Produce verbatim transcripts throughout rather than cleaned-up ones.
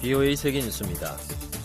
비오에이 세계뉴스입니다.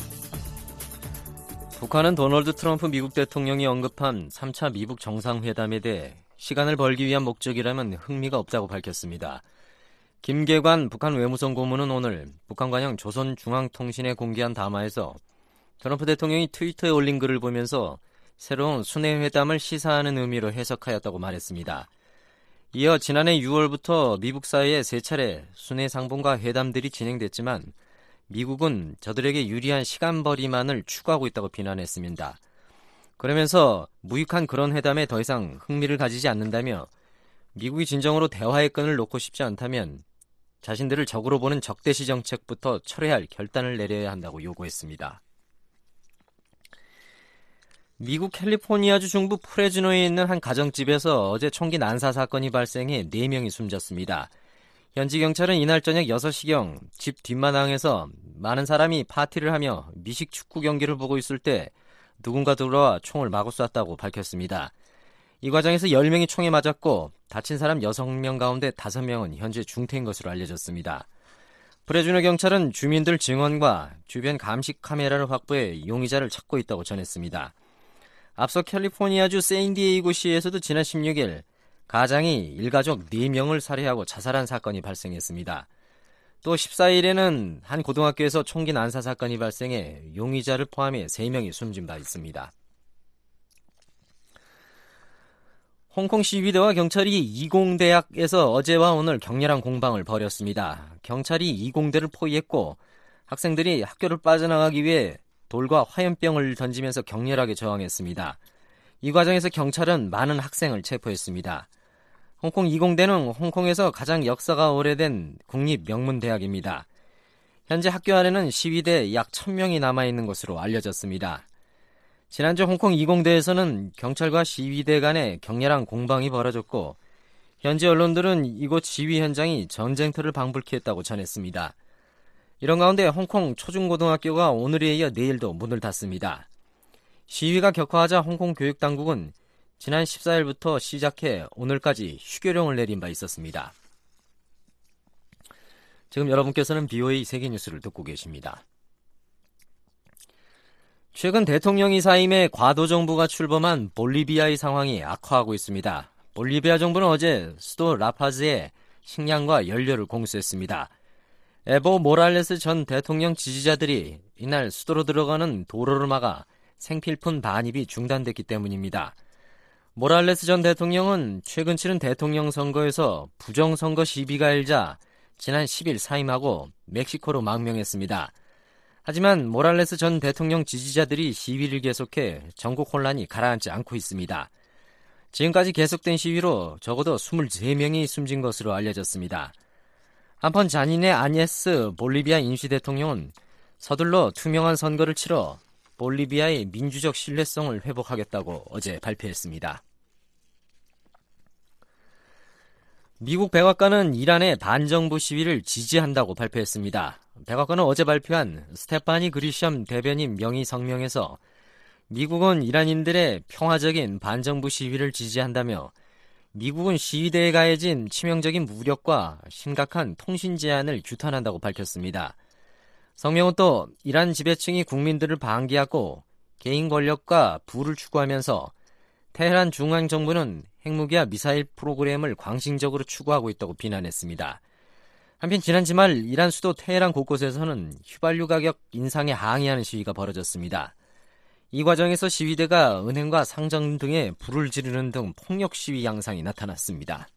북한은 도널드 트럼프 미국 대통령이 언급한 삼 차 미북 정상회담에 대해 시간을 벌기 위한 목적이라면 흥미가 없다고 밝혔습니다. 김계관 북한 외무성 고문은 오늘 북한관영 조선중앙통신에 공개한 담화에서 트럼프 대통령이 트위터에 올린 글을 보면서 새로운 순회회담을 시사하는 의미로 해석하였다고 말했습니다. 이어 지난해 유월부터 미북 사이에 세 차례 순회상봉과 회담들이 진행됐지만 미국은 저들에게 유리한 시간벌이만을 추구하고 있다고 비난했습니다. 그러면서 무익한 그런 회담에 더 이상 흥미를 가지지 않는다며 미국이 진정으로 대화의 끈을 놓고 싶지 않다면 자신들을 적으로 보는 적대시 정책부터 철회할 결단을 내려야 한다고 요구했습니다. 미국 캘리포니아주 중부 프레즈노에 있는 한 가정집에서 어제 총기 난사 사건이 발생해 네 명이 숨졌습니다. 현지 경찰은 이날 저녁 여섯 시경 집 뒷마당에서 많은 사람이 파티를 하며 미식 축구 경기를 보고 있을 때 누군가 들어와 총을 마구 쐈다고 밝혔습니다. 이 과정에서 열 명이 총에 맞았고 다친 사람 여섯 명 가운데 다섯 명은 현재 중태인 것으로 알려졌습니다. 프레즈노 경찰은 주민들 증언과 주변 감시 카메라를 확보해 용의자를 찾고 있다고 전했습니다. 앞서 캘리포니아주 샌디에이고시에서도 지난 십육일 가장이 일가족 네 명을 살해하고 자살한 사건이 발생했습니다. 또 십사일에는 한 고등학교에서 총기 난사 사건이 발생해 용의자를 포함해 세 명이 숨진 바 있습니다. 홍콩 시위대와 경찰이 이공대학에서 어제와 오늘 격렬한 공방을 벌였습니다. 경찰이 이공대를 포위했고 학생들이 학교를 빠져나가기 위해 돌과 화염병을 던지면서 격렬하게 저항했습니다. 이 과정에서 경찰은 많은 학생을 체포했습니다. 홍콩 이공대는 홍콩에서 가장 역사가 오래된 국립명문대학입니다. 현재 학교 안에는 시위대 약 천 명이 남아있는 것으로 알려졌습니다. 지난주 홍콩 이공대에서는 경찰과 시위대 간의 격렬한 공방이 벌어졌고 현지 언론들은 이곳 시위 현장이 전쟁터를 방불케 했다고 전했습니다. 이런 가운데 홍콩 초중고등학교가 오늘에 이어 내일도 문을 닫습니다. 시위가 격화하자 홍콩 교육당국은 지난 십사일부터 시작해 오늘까지 휴교령을 내린 바 있었습니다. 지금 여러분께서는 비오에이 세계뉴스를 듣고 계십니다. 최근 대통령이 사임해 과도정부가 출범한 볼리비아의 상황이 악화하고 있습니다. 볼리비아 정부는 어제 수도 라파즈에 식량과 연료를 공수했습니다. 에보 모랄레스 전 대통령 지지자들이 이날 수도로 들어가는 도로를 막아 생필품 반입이 중단됐기 때문입니다. 모랄레스 전 대통령은 최근 치른 대통령 선거에서 부정선거 시비가 일자 지난 십일 사임하고 멕시코로 망명했습니다. 하지만 모랄레스 전 대통령 지지자들이 시위를 계속해 전국 혼란이 가라앉지 않고 있습니다. 지금까지 계속된 시위로 적어도 이십삼 명이 숨진 것으로 알려졌습니다. 한편 자니네 아니에스 볼리비아 임시대통령은 서둘러 투명한 선거를 치러 볼리비아의 민주적 신뢰성을 회복하겠다고 어제 발표했습니다. 미국 백악관은 이란의 반정부 시위를 지지한다고 발표했습니다. 백악관은 어제 발표한 스테파니 그리샴 대변인 명의 성명에서 미국은 이란인들의 평화적인 반정부 시위를 지지한다며 미국은 시위대에 가해진 치명적인 무력과 심각한 통신 제한을 규탄한다고 밝혔습니다. 성명은 또 이란 지배층이 국민들을 반기하고 개인 권력과 부를 추구하면서 테헤란 중앙정부는 핵무기와 미사일 프로그램을 광신적으로 추구하고 있다고 비난했습니다. 한편 지난 주말 이란 수도 테헤란 곳곳에서는 휘발유 가격 인상에 항의하는 시위가 벌어졌습니다. 이 과정에서 시위대가 은행과 상점 등에 불을 지르는 등 폭력 시위 양상이 나타났습니다.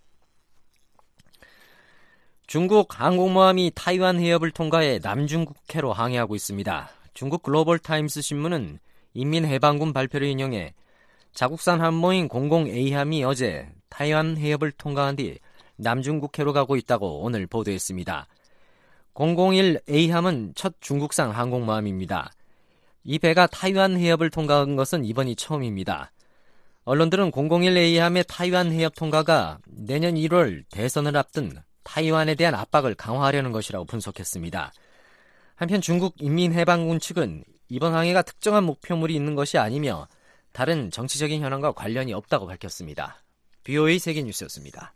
중국 항공모함이 타이완 해협을 통과해 남중국해로 항해하고 있습니다. 중국 글로벌 타임스 신문은 인민해방군 발표를 인용해 자국산 함모인 공공 에이함이 어제 타이완 해협을 통과한 뒤 남중국해로 가고 있다고 오늘 보도했습니다. 공공일 에이함은 첫 중국산 항공모함입니다. 이 배가 타이완 해협을 통과한 것은 이번이 처음입니다. 언론들은 공공일 에이함의 타이완 해협 통과가 내년 일월 대선을 앞둔 타이완에 대한 압박을 강화하려는 것이라고 분석했습니다. 한편 중국 인민해방군 측은 이번 항해가 특정한 목표물이 있는 것이 아니며 다른 정치적인 현안과 관련이 없다고 밝혔습니다. 비오에이 세계뉴스였습니다.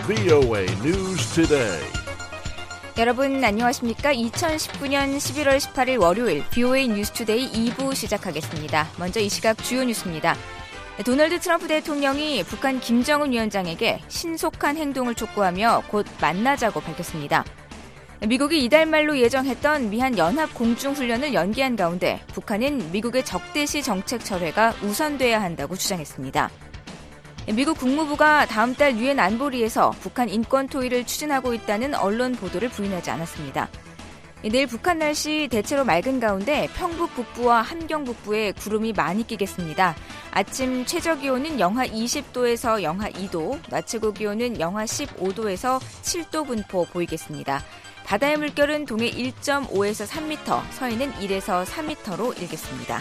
브이오에이 News Today. 여러분 안녕하십니까? 이천십구년 십일월 십팔일 월요일 브이오에이 뉴스투데이 이 부 시작하겠습니다. 먼저 이 시각 주요 뉴스입니다. 도널드 트럼프 대통령이 북한 김정은 위원장에게 신속한 행동을 촉구하며 곧 만나자고 밝혔습니다. 미국이 이달 말로 예정했던 미한 연합 공중훈련을 연기한 가운데 북한은 미국의 적대시 정책 철회가 우선돼야 한다고 주장했습니다. 미국 국무부가 다음 달 유엔 안보리에서 북한 인권 토의를 추진하고 있다는 언론 보도를 부인하지 않았습니다. 내일 북한 날씨 대체로 맑은 가운데 평북 북부와 함경 북부에 구름이 많이 끼겠습니다. 아침 최저기온은 영하 이십도에서 영하 이도, 낮 최고기온은 영하 십오도에서 칠도 분포 보이겠습니다. 바다의 물결은 동해 일 점 오에서 삼 미터, 서해는 일에서 삼 미터로 일겠습니다.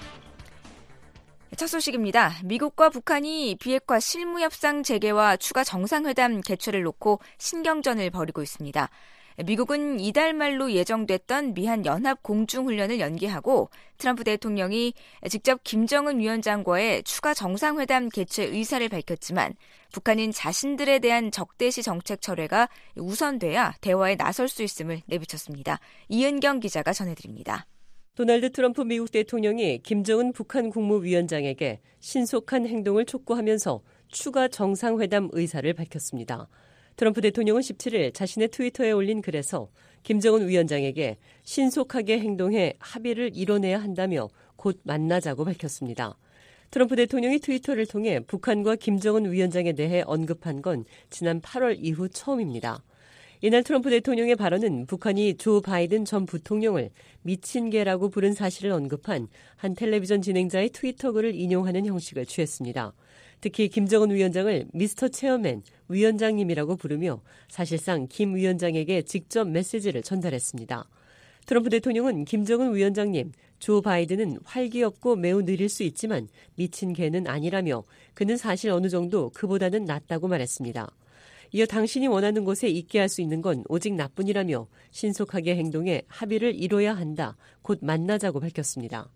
첫 소식입니다. 미국과 북한이 비핵화 실무협상 재개와 추가 정상회담 개최를 놓고 신경전을 벌이고 있습니다. 미국은 이달 말로 예정됐던 미한 연합 공중훈련을 연기하고 트럼프 대통령이 직접 김정은 위원장과의 추가 정상회담 개최 의사를 밝혔지만 북한은 자신들에 대한 적대시 정책 철회가 우선돼야 대화에 나설 수 있음을 내비쳤습니다. 이은경 기자가 전해드립니다. 도널드 트럼프 미국 대통령이 김정은 북한 국무위원장에게 신속한 행동을 촉구하면서 추가 정상회담 의사를 밝혔습니다. 트럼프 대통령은 십칠일 자신의 트위터에 올린 글에서 김정은 위원장에게 신속하게 행동해 합의를 이뤄내야 한다며 곧 만나자고 밝혔습니다. 트럼프 대통령이 트위터를 통해 북한과 김정은 위원장에 대해 언급한 건 지난 팔월 이후 처음입니다. 이날 트럼프 대통령의 발언은 북한이 조 바이든 전 부통령을 미친 개라고 부른 사실을 언급한 한 텔레비전 진행자의 트위터 글을 인용하는 형식을 취했습니다. 특히 김정은 위원장을 미스터 체어맨, 위원장님이라고 부르며 사실상 김 위원장에게 직접 메시지를 전달했습니다. 트럼프 대통령은 김정은 위원장님, 조 바이든은 활기 없고 매우 느릴 수 있지만 미친 개는 아니라며 그는 사실 어느 정도 그보다는 낫다고 말했습니다. 이어 당신이 원하는 곳에 있게 할 수 있는 건 오직 나뿐이라며 신속하게 행동해 합의를 이뤄야 한다. 곧 만나자고 밝혔습니다.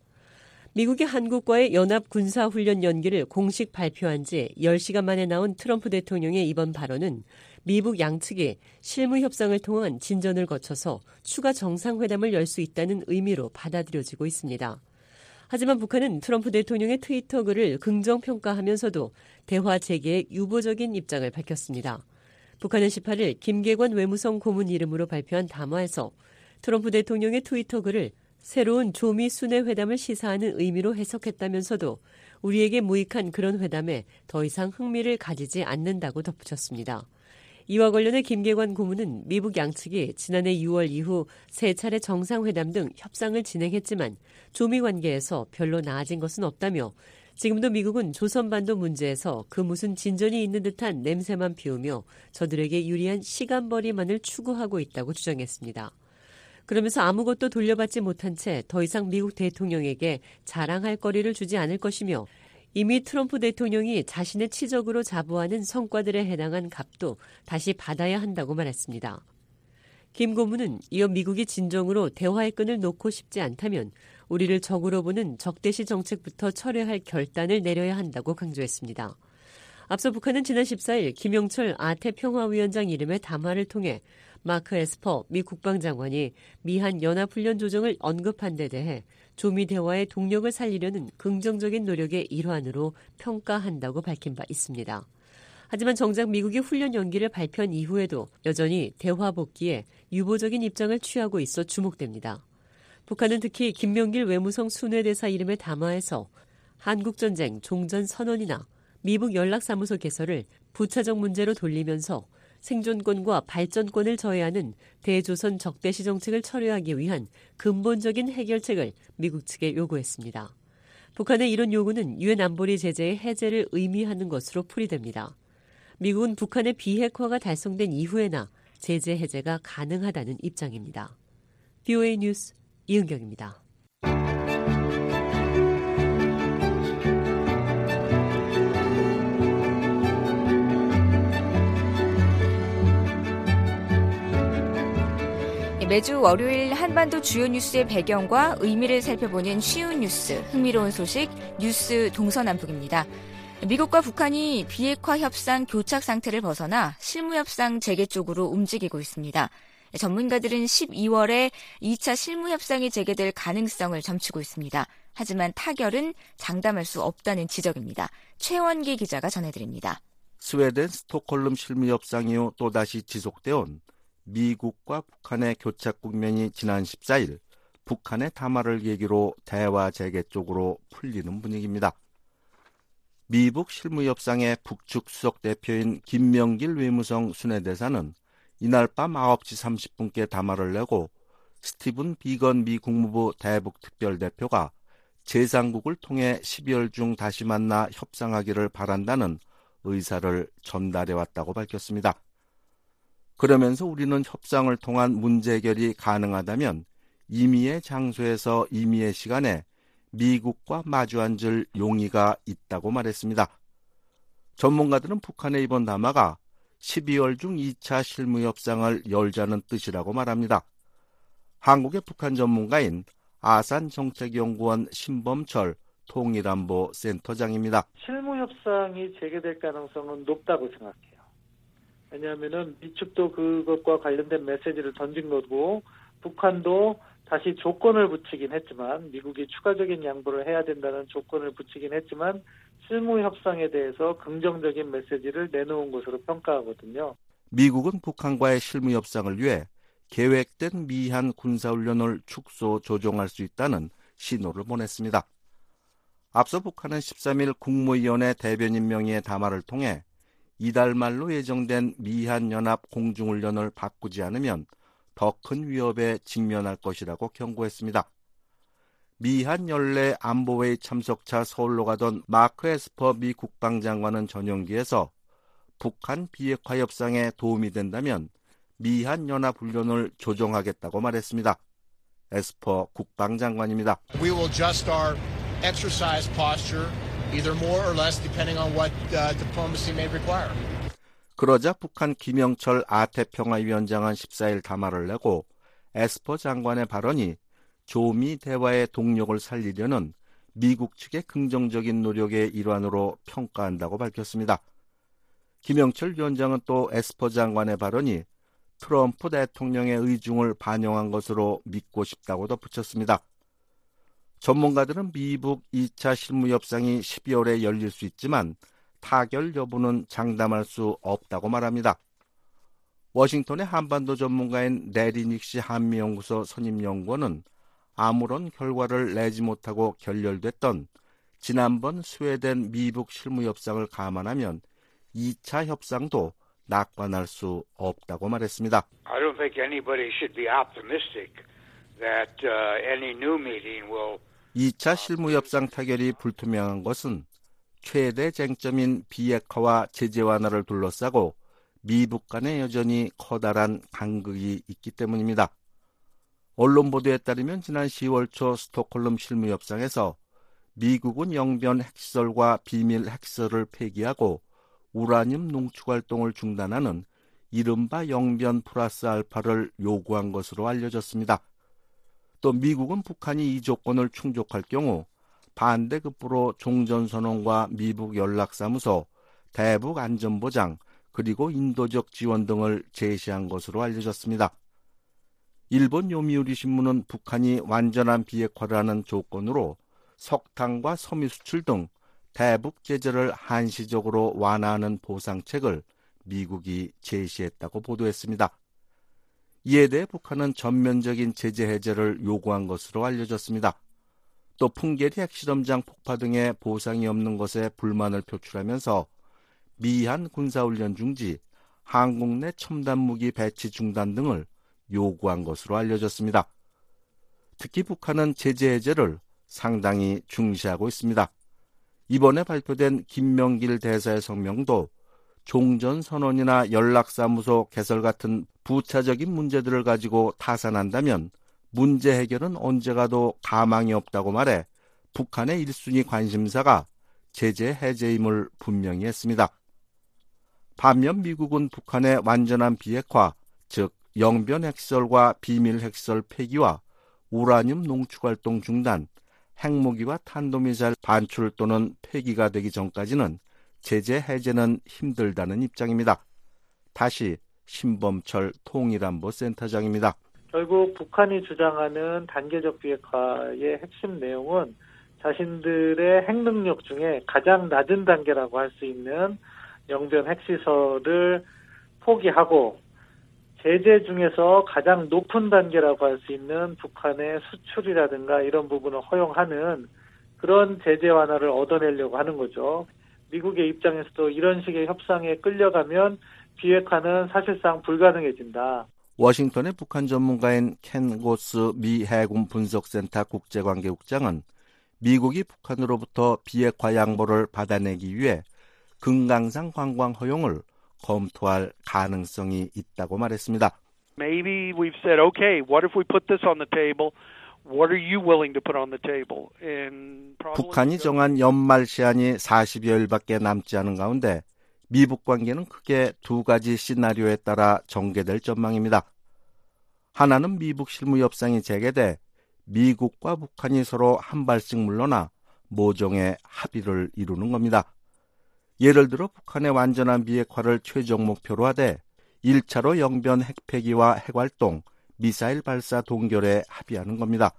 미국이 한국과의 연합 군사훈련 연기를 공식 발표한 지 열 시간 만에 나온 트럼프 대통령의 이번 발언은 미북 양측이 실무 협상을 통한 진전을 거쳐서 추가 정상회담을 열 수 있다는 의미로 받아들여지고 있습니다. 하지만 북한은 트럼프 대통령의 트위터 글을 긍정평가하면서도 대화 재개에 유보적인 입장을 밝혔습니다. 북한은 십팔일 김계관 외무성 고문 이름으로 발표한 담화에서 트럼프 대통령의 트위터 글을 새로운 조미 순회 회담을 시사하는 의미로 해석했다면서도 우리에게 무익한 그런 회담에 더 이상 흥미를 가지지 않는다고 덧붙였습니다. 이와 관련해 김계관 고문은 미북 양측이 지난해 유월 이후 세 차례 정상회담 등 협상을 진행했지만 조미 관계에서 별로 나아진 것은 없다며 지금도 미국은 조선반도 문제에서 그 무슨 진전이 있는 듯한 냄새만 피우며 저들에게 유리한 시간벌이만을 추구하고 있다고 주장했습니다. 그러면서 아무것도 돌려받지 못한 채 더 이상 미국 대통령에게 자랑할 거리를 주지 않을 것이며 이미 트럼프 대통령이 자신의 치적으로 자부하는 성과들에 해당한 값도 다시 받아야 한다고 말했습니다. 김 고문은 이어 미국이 진정으로 대화의 끈을 놓고 싶지 않다면 우리를 적으로 보는 적대시 정책부터 철회할 결단을 내려야 한다고 강조했습니다. 앞서 북한은 지난 십사일 김영철 아태평화위원장 이름의 담화를 통해 마크 에스퍼 미 국방장관이 미한 연합훈련 조정을 언급한 데 대해 조미 대화의 동력을 살리려는 긍정적인 노력의 일환으로 평가한다고 밝힌 바 있습니다. 하지만 정작 미국이 훈련 연기를 발표한 이후에도 여전히 대화 복귀에 유보적인 입장을 취하고 있어 주목됩니다. 북한은 특히 김명길 외무성 순회대사 이름의 담화에서 한국전쟁 종전선언이나 미북 연락사무소 개설을 부차적 문제로 돌리면서 생존권과 발전권을 저해하는 대조선 적대시 정책을 철회하기 위한 근본적인 해결책을 미국 측에 요구했습니다. 북한의 이런 요구는 유엔 안보리 제재의 해제를 의미하는 것으로 풀이됩니다. 미국은 북한의 비핵화가 달성된 이후에나 제재 해제가 가능하다는 입장입니다. 브이오에이 뉴스 이은경입니다. 매주 월요일 한반도 주요 뉴스의 배경과 의미를 살펴보는 쉬운 뉴스, 흥미로운 소식, 뉴스 동서남북입니다. 미국과 북한이 비핵화 협상 교착 상태를 벗어나 실무협상 재개 쪽으로 움직이고 있습니다. 전문가들은 십이월에 이 차 실무협상이 재개될 가능성을 점치고 있습니다. 하지만 타결은 장담할 수 없다는 지적입니다. 최원기 기자가 전해드립니다. 스웨덴 스톡홀름 실무협상 이후 또다시 지속되어온 미국과 북한의 교착 국면이 지난 십사일 북한의 담화를 계기로 대화 재개 쪽으로 풀리는 분위기입니다. 미북 실무협상의 북측 수석 대표인 김명길 외무성 순회대사는 이날 밤 아홉 시 삼십 분께 담화를 내고 스티븐 비건 미 국무부 대북 특별대표가 제상국을 통해 십이월 중 다시 만나 협상하기를 바란다는 의사를 전달해왔다고 밝혔습니다. 그러면서 우리는 협상을 통한 문제 해결이 가능하다면 임의의 장소에서 임의의 시간에 미국과 마주 앉을 용의가 있다고 말했습니다. 전문가들은 북한의 이번 담화가 십이월 중 이 차 실무협상을 열자는 뜻이라고 말합니다. 한국의 북한 전문가인 아산정책연구원 신범철 통일안보 센터장입니다. 실무협상이 재개될 가능성은 높다고 생각해요. 왜냐하면 미측도 그것과 관련된 메시지를 던진 거고 북한도 다시 조건을 붙이긴 했지만 미국이 추가적인 양보를 해야 된다는 조건을 붙이긴 했지만 실무협상에 대해서 긍정적인 메시지를 내놓은 것으로 평가하거든요. 미국은 북한과의 실무협상을 위해 계획된 미한 군사훈련을 축소 조정할 수 있다는 신호를 보냈습니다. 앞서 북한은 십삼일 국무위원회 대변인 명의의 담화를 통해 이달 말로 예정된 미한연합 공중훈련을 바꾸지 않으면 더 큰 위협에 직면할 것이라고 경고했습니다. 미한 연례 안보회의 참석차 서울로 가던 마크 에스퍼 미 국방장관은 전용기에서 북한 비핵화 협상에 도움이 된다면 미한 연합훈련을 조정하겠다고 말했습니다. 에스퍼 국방장관입니다. We will adjust our exercise posture either more or less depending on what uh, diplomacy may require. 그러자 북한 김영철 아태평화위원장은 십사일 담화를 내고 에스퍼 장관의 발언이 조미 대화의 동력을 살리려는 미국 측의 긍정적인 노력의 일환으로 평가한다고 밝혔습니다. 김영철 위원장은 또 에스퍼 장관의 발언이 트럼프 대통령의 의중을 반영한 것으로 믿고 싶다고 덧붙였습니다. 전문가들은 미북 이 차 실무협상이 십이월에 열릴 수 있지만 타결 여부는 장담할 수 없다고 말합니다. 워싱턴의 한반도 전문가인 레리 닉시 한미연구소 선임연구원은 아무런 결과를 내지 못하고 결렬됐던 지난번 스웨덴 미북 실무협상을 감안하면 이 차 협상도 낙관할 수 없다고 말했습니다. I don't think anybody should be optimistic that uh, any new meeting will. 이 차 실무협상 타결이 불투명한 것은 최대 쟁점인 비핵화와 제재 완화를 둘러싸고 미북 간에 여전히 커다란 간극이 있기 때문입니다. 언론 보도에 따르면 지난 시월 초 스톡홀름 실무협상에서 미국은 영변 핵시설과 비밀 핵시설을 폐기하고 우라늄 농축 활동을 중단하는 이른바 영변 플러스 알파를 요구한 것으로 알려졌습니다. 또 미국은 북한이 이 조건을 충족할 경우 반대급부로 종전선언과 미북 연락사무소, 대북 안전보장, 그리고 인도적 지원 등을 제시한 것으로 알려졌습니다. 일본 요미우리 신문은 북한이 완전한 비핵화를 하는 조건으로 석탄과 섬유 수출 등 대북 제재를 한시적으로 완화하는 보상책을 미국이 제시했다고 보도했습니다. 이에 대해 북한은 전면적인 제재 해제를 요구한 것으로 알려졌습니다. 또 풍계리 핵실험장 폭파 등의 보상이 없는 것에 불만을 표출하면서 미한 군사훈련 중지, 한국 내 첨단무기 배치 중단 등을 요구한 것으로 알려졌습니다. 특히 북한은 제재 해제를 상당히 중시하고 있습니다. 이번에 발표된 김명길 대사의 성명도 종전선언이나 연락사무소 개설 같은 부차적인 문제들을 가지고 타산한다면 문제 해결은 언제 가도 가망이 없다고 말해 북한의 일 순위 관심사가 제재 해제임을 분명히 했습니다. 반면 미국은 북한의 완전한 비핵화, 즉 영변 핵시설과 비밀 핵시설 폐기와 우라늄 농축 활동 중단, 핵무기와 탄도미사일 반출 또는 폐기가 되기 전까지는 제재 해제는 힘들다는 입장입니다. 다시 신범철 통일안보 센터장입니다. 결국 북한이 주장하는 단계적 비핵화의 핵심 내용은 자신들의 핵능력 중에 가장 낮은 단계라고 할 수 있는 영변 핵시설을 포기하고 제재 중에서 가장 높은 단계라고 할 수 있는 북한의 수출이라든가 이런 부분을 허용하는 그런 제재 완화를 얻어내려고 하는 거죠. 미국의 입장에서도 이런 식의 협상에 끌려가면 비핵화는 사실상 불가능해진다. 워싱턴의 북한 전문가인 켄 고스 미 해군 분석센터 국제관계국장은 미국이 북한으로부터 비핵화 양보를 받아내기 위해 금강산 관광 허용을 검토할 가능성이 있다고 말했습니다. Maybe we've said, okay, what if we put this on the table? What are you willing to put on the table? And 북한이 정한 연말 시한이 사십여일밖에 남지 않은 가운데 미북 관계는 크게 두 가지 시나리오에 따라 전개될 전망입니다. 하나는 미북 실무 협상이 재개돼 미국과 북한이 서로 한 발씩 물러나 모종의 합의를 이루는 겁니다. 예를 들어 북한의 완전한 비핵화를 최종 목표로 하되 일 차로 영변 핵폐기와 핵활동, 미사일 발사 동결에 합의하는 겁니다.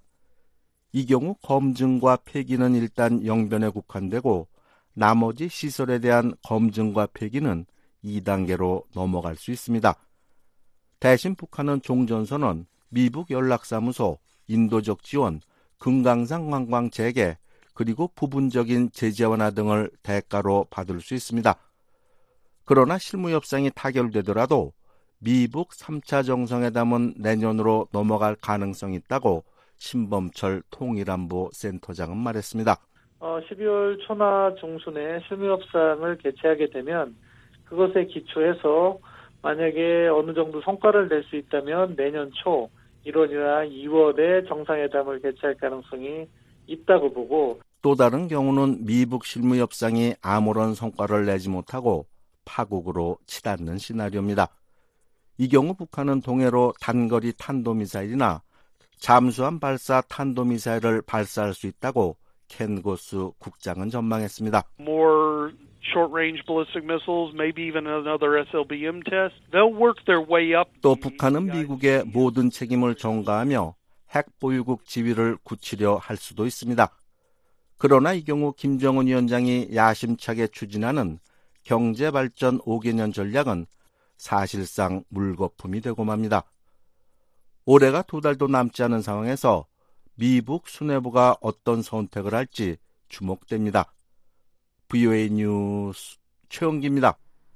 이 경우 검증과 폐기는 일단 영변에 국한되고 나머지 시설에 대한 검증과 폐기는 이 단계로 넘어갈 수 있습니다. 대신 북한은 종전선언, 미북 연락사무소, 인도적 지원, 금강산 관광 재개, 그리고 부분적인 제재 완화 등을 대가로 받을 수 있습니다. 그러나 실무협상이 타결되더라도 미북 삼 차 정상회담은 내년으로 넘어갈 가능성이 있다고 신범철 통일안보 센터장은 말했습니다. 어, 십이월 초나 중순에 실무협상을 개최하게 되면 그것에 기초해서 만약에 어느 정도 성과를 낼 수 있다면 내년 초 일월이나 이월에 정상회담을 개최할 가능성이 있다고 보고 또 다른 경우는 미북 실무협상이 아무런 성과를 내지 못하고 파국으로 치닫는 시나리오입니다. 이 경우 북한은 동해로 단거리 탄도미사일이나 잠수함 발사 탄도미사일을 발사할 수 있다고 켄 고스 국장은 전망했습니다. more short-range ballistic missiles, maybe even another 에스 엘 비 엠 test. They'll work their way up. 또 북한은 미국의 모든 책임을 전가하며 핵 보유국 지위를 굳히려 할 수도 있습니다. 그러나 이 경우 김정은 위원장이 야심차게 추진하는 경제발전 오 개년 전략은 사실상 물거품이 되고 맙니다. 올해가 두 달도 남지 않은 상황에서 미북 수뇌부가 어떤 선택을 할지 주목됩니다. 브이오에이 뉴스 최영기입니다.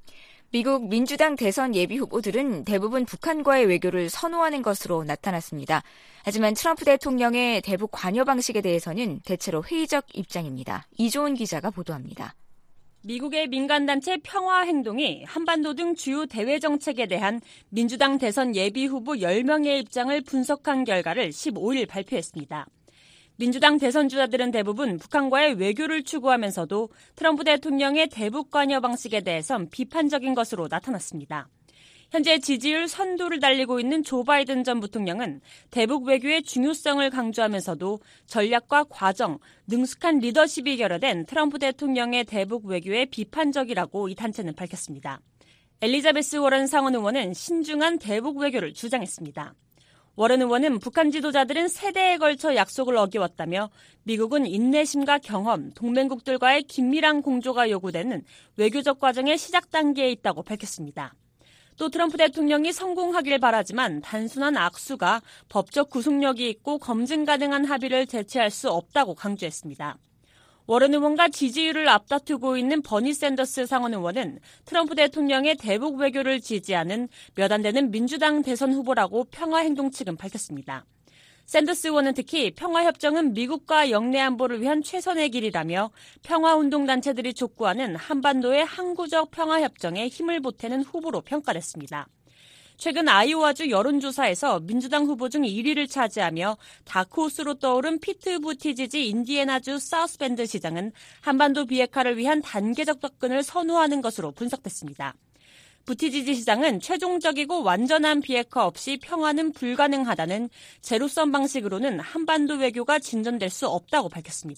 미국 민주당 대선 예비 후보들은 대부분 북한과의 외교를 선호하는 것으로 나타났습니다. 하지만 트럼프 대통령의 대북 관여 방식에 대해서는 대체로 회의적 입장입니다. 이조은 기자가 보도합니다. 미국의 민간단체 평화행동이 한반도 등 주요 대외 정책에 대한 민주당 대선 예비 후보 열 명의 입장을 분석한 결과를 십오일 발표했습니다. 민주당 대선 주자들은 대부분 북한과의 외교를 추구하면서도 트럼프 대통령의 대북 관여 방식에 대해선 비판적인 것으로 나타났습니다. 현재 지지율 선두를 달리고 있는 조 바이든 전 부통령은 대북 외교의 중요성을 강조하면서도 전략과 과정, 능숙한 리더십이 결여된 트럼프 대통령의 대북 외교에 비판적이라고 이 단체는 밝혔습니다. 엘리자베스 워런 상원 의원은 신중한 대북 외교를 주장했습니다. 워런 의원은 북한 지도자들은 세대에 걸쳐 약속을 어기웠다며 미국은 인내심과 경험, 동맹국들과의 긴밀한 공조가 요구되는 외교적 과정의 시작 단계에 있다고 밝혔습니다. 또 트럼프 대통령이 성공하길 바라지만 단순한 악수가 법적 구속력이 있고 검증 가능한 합의를 대체할 수 없다고 강조했습니다. 워런 의원과 지지율을 앞다투고 있는 버니 샌더스 상원 의원은 트럼프 대통령의 대북 외교를 지지하는 몇 안 되는 민주당 대선 후보라고 평화행동 측은 밝혔습니다. 샌더스 의원은 특히 평화협정은 미국과 영내 안보를 위한 최선의 길이라며 평화운동단체들이 촉구하는 한반도의 항구적 평화협정에 힘을 보태는 후보로 평가했습니다. 최근 아이오와주 여론조사에서 민주당 후보 중 일 위를 차지하며 다크호스로 떠오른 피트 부티지지 인디애나주 사우스밴드 시장은 한반도 비핵화를 위한 단계적 접근을 선호하는 것으로 분석됐습니다. 부티지지 시장은 최종적이고 완전한 비핵화 없이 평화는 불가능하다는 제로섬 방식으로는 한반도 외교가 진전될 수 없다고 밝혔습니다.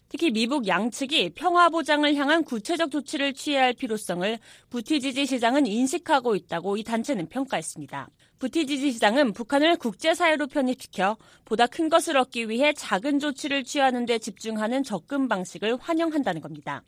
특히 미북 양측이 평화 보장을 향한 구체적 조치를 취해야 할 필요성을 부티지지 시장은 인식하고 있다고 이 단체는 평가했습니다. 부티지지 시장은 북한을 국제사회로 편입시켜 보다 큰 것을 얻기 위해 작은 조치를 취하는 데 집중하는 접근 방식을 환영한다는 겁니다.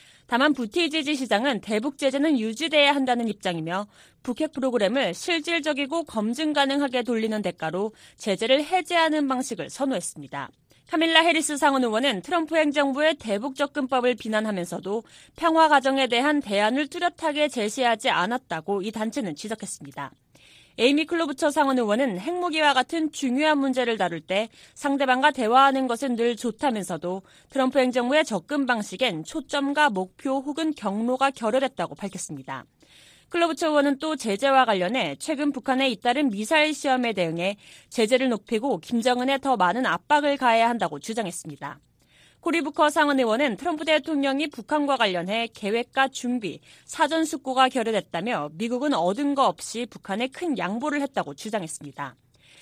다만 부티지지 시장은 대북 제재는 유지돼야 한다는 입장이며 북핵 프로그램을 실질적이고 검증 가능하게 돌리는 대가로 제재를 해제하는 방식을 선호했습니다. 카밀라 해리스 상원 의원은 트럼프 행정부의 대북 접근법을 비난하면서도 평화 과정에 대한 대안을 뚜렷하게 제시하지 않았다고 이 단체는 지적했습니다. 에이미 클로부처 상원 의원은 핵무기와 같은 중요한 문제를 다룰 때 상대방과 대화하는 것은 늘 좋다면서도 트럼프 행정부의 접근 방식엔 초점과 목표 혹은 경로가 결여됐다고 밝혔습니다. 클로부처 의원은 또 제재와 관련해 최근 북한에 잇따른 미사일 시험에 대응해 제재를 높이고 김정은에 더 많은 압박을 가해야 한다고 주장했습니다. 코리 부커 상원 의원은 트럼프 대통령이 북한과 관련해 계획과 준비, 사전 숙고가 결여됐다며 미국은 얻은 거 없이 북한에 큰 양보를 했다고 주장했습니다.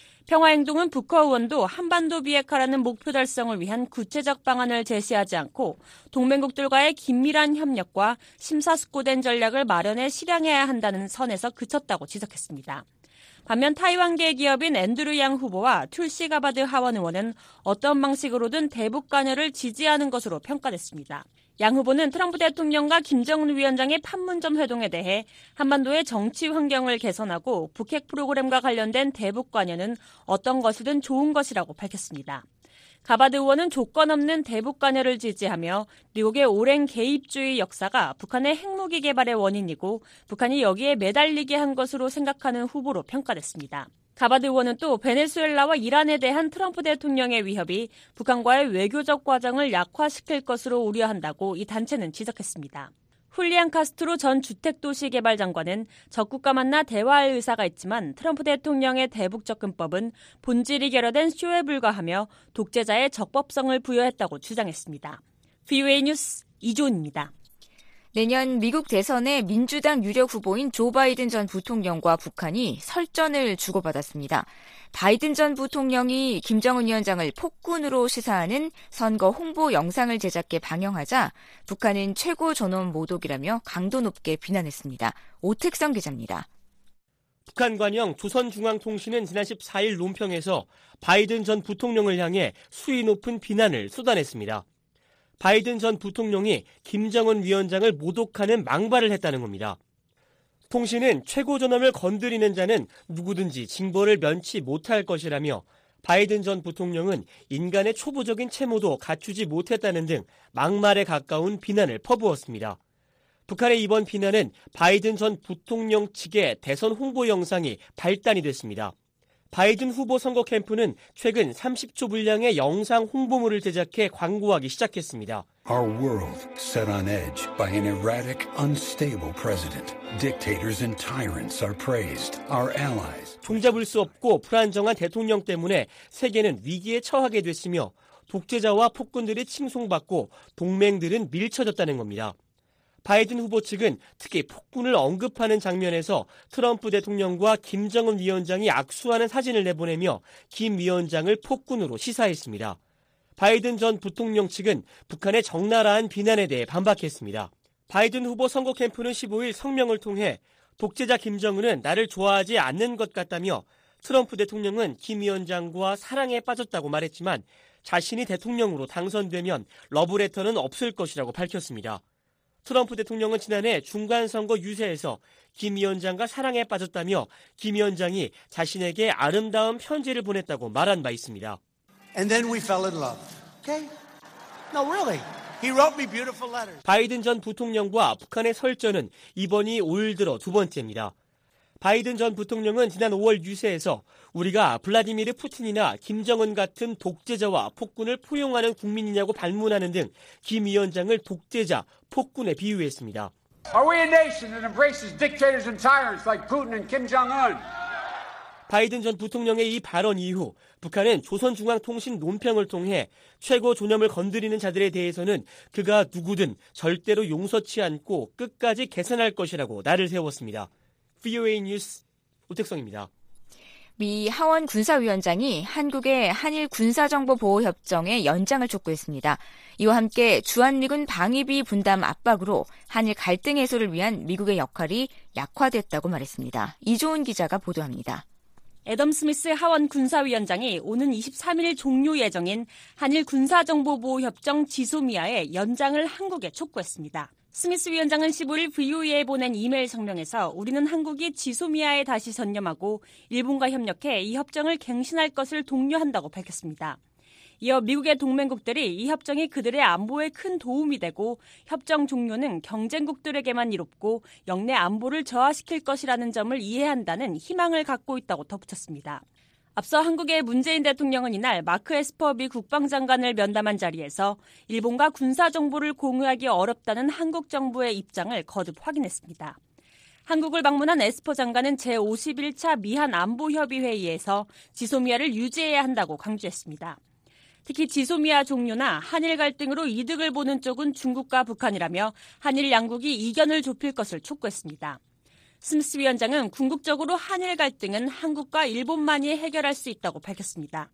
평화행동은 부커 의원도 한반도 비핵화라는 목표 달성을 위한 구체적 방안을 제시하지 않고 동맹국들과의 긴밀한 협력과 심사숙고된 전략을 마련해 실행해야 한다는 선에서 그쳤다고 지적했습니다. 반면 타이완계 기업인 앤드류 양 후보와 툴시 가바드 하원 의원은 어떤 방식으로든 대북 관여를 지지하는 것으로 평가됐습니다. 양 후보는 트럼프 대통령과 김정은 위원장의 판문점 회동에 대해 한반도의 정치 환경을 개선하고 북핵 프로그램과 관련된 대북 관여는 어떤 것이든 좋은 것이라고 밝혔습니다. 가바드 의원은 조건 없는 대북 관여를 지지하며 미국의 오랜 개입주의 역사가 북한의 핵무기 개발의 원인이고 북한이 여기에 매달리게 한 것으로 생각하는 후보로 평가됐습니다. 가바드 의원은 또 베네수엘라와 이란에 대한 트럼프 대통령의 위협이 북한과의 외교적 과정을 약화시킬 것으로 우려한다고 이 단체는 지적했습니다. 훌리안 카스트로 전 주택도시개발장관은 적국과 만나 대화할 의사가 있지만 트럼프 대통령의 대북 접근법은 본질이 결여된 쇼에 불과하며 독재자의 적법성을 부여했다고 주장했습니다. 브이오에이 뉴스 이조은입니다. 내년 미국 대선에 민주당 유력 후보인 조 바이든 전 부통령과 북한이 설전을 주고받았습니다. 바이든 전 부통령이 김정은 위원장을 폭군으로 시사하는 선거 홍보 영상을 제작해 방영하자 북한은 최고 존엄 모독이라며 강도 높게 비난했습니다. 오택성 기자입니다. 북한 관영 조선중앙통신은 지난 십사일 논평에서 바이든 전 부통령을 향해 수위 높은 비난을 쏟아냈습니다. 바이든 전 부통령이 김정은 위원장을 모독하는 망발을 했다는 겁니다. 통신은 최고 존엄을 건드리는 자는 누구든지 징벌을 면치 못할 것이라며 바이든 전 부통령은 인간의 초보적인 채모도 갖추지 못했다는 등 막말에 가까운 비난을 퍼부었습니다. 북한의 이번 비난은 바이든 전 부통령 측의 대선 홍보 영상이 발단이 됐습니다. 바이든 후보 선거 캠프는 최근 삼십초 분량의 영상 홍보물을 제작해 광고하기 시작했습니다. Our world set on edge by an erratic, unstable president. Dictators and tyrants are praised. Our allies. 종잡을 수 없고 불안정한 대통령 때문에 세계는 위기에 처하게 됐으며 독재자와 폭군들이 칭송받고 동맹들은 밀쳐졌다는 겁니다. 바이든 후보 측은 특히 폭군을 언급하는 장면에서 트럼프 대통령과 김정은 위원장이 악수하는 사진을 내보내며 김 위원장을 폭군으로 시사했습니다. 바이든 전 부통령 측은 북한의 적나라한 비난에 대해 반박했습니다. 바이든 후보 선거 캠프는 십오일 성명을 통해 독재자 김정은은 나를 좋아하지 않는 것 같다며 트럼프 대통령은 김 위원장과 사랑에 빠졌다고 말했지만 자신이 대통령으로 당선되면 러브레터는 없을 것이라고 밝혔습니다. 트럼프 대통령은 지난해 중간선거 유세에서 김 위원장과 사랑에 빠졌다며 김 위원장이 자신에게 아름다운 편지를 보냈다고 말한 바 있습니다. And then we fell in love. Okay? No, really. He wrote me beautiful letters. 바이든 전 부통령과 북한의 설전은 이번이 올 들어 두 번째입니다. 바이든 전 부통령은 지난 오월 유세에서 우리가 블라디미르 푸틴이나 김정은 같은 독재자와 폭군을 포용하는 국민이냐고 반문하는 등 김 위원장을 독재자, 폭군에 비유했습니다. Are we a nation that embraces dictators and tyrants like Putin and Kim Jong-un? 바이든 전 부통령의 이 발언 이후 북한은 조선중앙통신 논평을 통해 최고 존엄을 건드리는 자들에 대해서는 그가 누구든 절대로 용서치 않고 끝까지 계산할 것이라고 날을 세웠습니다. 브이오에이 뉴스 오택성입니다. 미 하원 군사위원장이 한국의 한일 군사정보보호협정의 연장을 촉구했습니다. 이와 함께 주한미군 방위비 분담 압박으로 한일 갈등 해소를 위한 미국의 역할이 약화됐다고 말했습니다. 이조은 기자가 보도합니다. 애덤 스미스 하원 군사위원장이 오는 이십삼 일 종료 예정인 한일 군사정보보호협정 지소미아의 연장을 한국에 촉구했습니다. 스미스 위원장은 십오 일 브이오에이에 보낸 이메일 성명에서 우리는 한국이 지소미아에 다시 전념하고 일본과 협력해 이 협정을 갱신할 것을 독려한다고 밝혔습니다. 이어 미국의 동맹국들이 이 협정이 그들의 안보에 큰 도움이 되고 협정 종료는 경쟁국들에게만 이롭고 영내 안보를 저하시킬 것이라는 점을 이해한다는 희망을 갖고 있다고 덧붙였습니다. 앞서 한국의 문재인 대통령은 이날 마크 에스퍼 미 국방장관을 면담한 자리에서 일본과 군사정보를 공유하기 어렵다는 한국 정부의 입장을 거듭 확인했습니다. 한국을 방문한 에스퍼 장관은 제오십일 차 미한 안보협의회의에서 지소미아를 유지해야 한다고 강조했습니다. 특히 지소미아 종료나 한일 갈등으로 이득을 보는 쪽은 중국과 북한이라며 한일 양국이 이견을 좁힐 것을 촉구했습니다. 스미스 위원장은 궁극적으로 한일 갈등은 한국과 일본만이 해결할 수 있다고 밝혔습니다.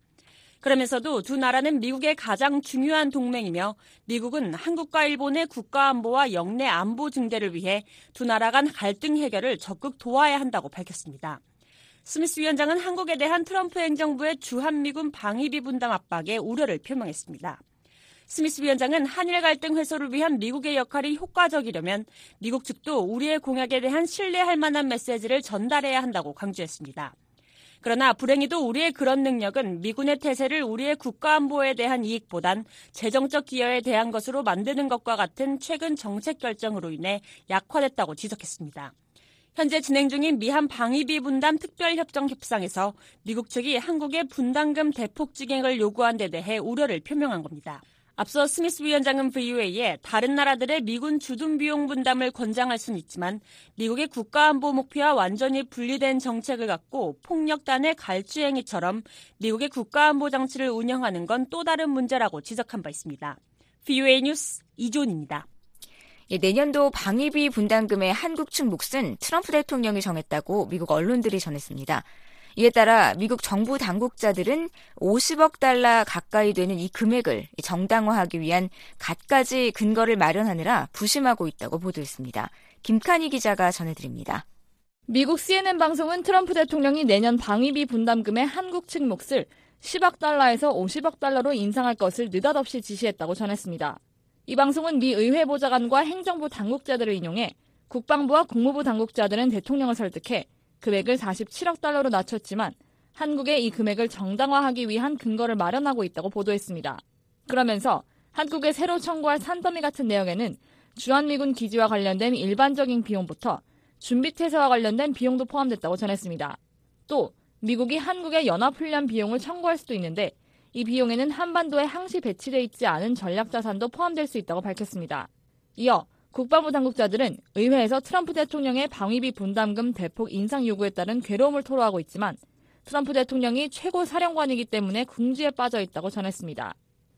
그러면서도 두 나라는 미국의 가장 중요한 동맹이며 미국은 한국과 일본의 국가안보와 영내 안보 증대를 위해 두 나라 간 갈등 해결을 적극 도와야 한다고 밝혔습니다. 스미스 위원장은 한국에 대한 트럼프 행정부의 주한미군 방위비 분담 압박에 우려를 표명했습니다. 스미스 위원장은 한일 갈등 해소를 위한 미국의 역할이 효과적이려면 미국 측도 우리의 공약에 대한 신뢰할 만한 메시지를 전달해야 한다고 강조했습니다. 그러나 불행히도 우리의 그런 능력은 미군의 태세를 우리의 국가안보에 대한 이익보단 재정적 기여에 대한 것으로 만드는 것과 같은 최근 정책 결정으로 인해 약화됐다고 지적했습니다. 현재 진행 중인 미한 방위비 분담 특별협정 협상에서 미국 측이 한국의 분담금 대폭 증액을 요구한 데 대해 우려를 표명한 겁니다. 앞서 스미스 위원장은 브이오에이에 다른 나라들의 미군 주둔 비용 분담을 권장할 수는 있지만 미국의 국가안보 목표와 완전히 분리된 정책을 갖고 폭력단의 갈주행위처럼 미국의 국가안보 장치를 운영하는 건 또 다른 문제라고 지적한 바 있습니다. 브이오에이 뉴스 이존입니다. 예, 내년도 방위비 분담금의 한국 측 몫은 트럼프 대통령이 정했다고 미국 언론들이 전했습니다. 이에 따라 미국 정부 당국자들은 오십억 달러 가까이 되는 이 금액을 정당화하기 위한 갖가지 근거를 마련하느라 부심하고 있다고 보도했습니다. 김칸희 기자가 전해드립니다. 미국 씨엔엔 방송은 트럼프 대통령이 내년 방위비 분담금의 한국 측 몫을 십억 달러에서 오십억 달러로 인상할 것을 느닷없이 지시했다고 전했습니다. 이 방송은 미 의회 보좌관과 행정부 당국자들을 인용해 국방부와 국무부 당국자들은 대통령을 설득해 금액을 사십칠억 달러로 낮췄지만 한국의 이 금액을 정당화하기 위한 근거를 마련하고 있다고 보도했습니다. 그러면서 한국에 새로 청구할 산더미 같은 내용에는 주한미군 기지와 관련된 일반적인 비용부터 준비태세와 관련된 비용도 포함됐다고 전했습니다. 또 미국이 한국의 연합훈련 비용을 청구할 수도 있는데 이 비용에는 한반도에 항시 배치돼 있지 않은 전략자산도 포함될 수 있다고 밝혔습니다. 이어 국방부 당국자들은 의회에서 트럼프 대통령의 방위비 분담금 대폭 인상 요구에 따른 괴로움을 토로하고 있지만 트럼프 대통령이 최고 사령관이기 때문에 궁지에 빠져 있다고 전했습니다.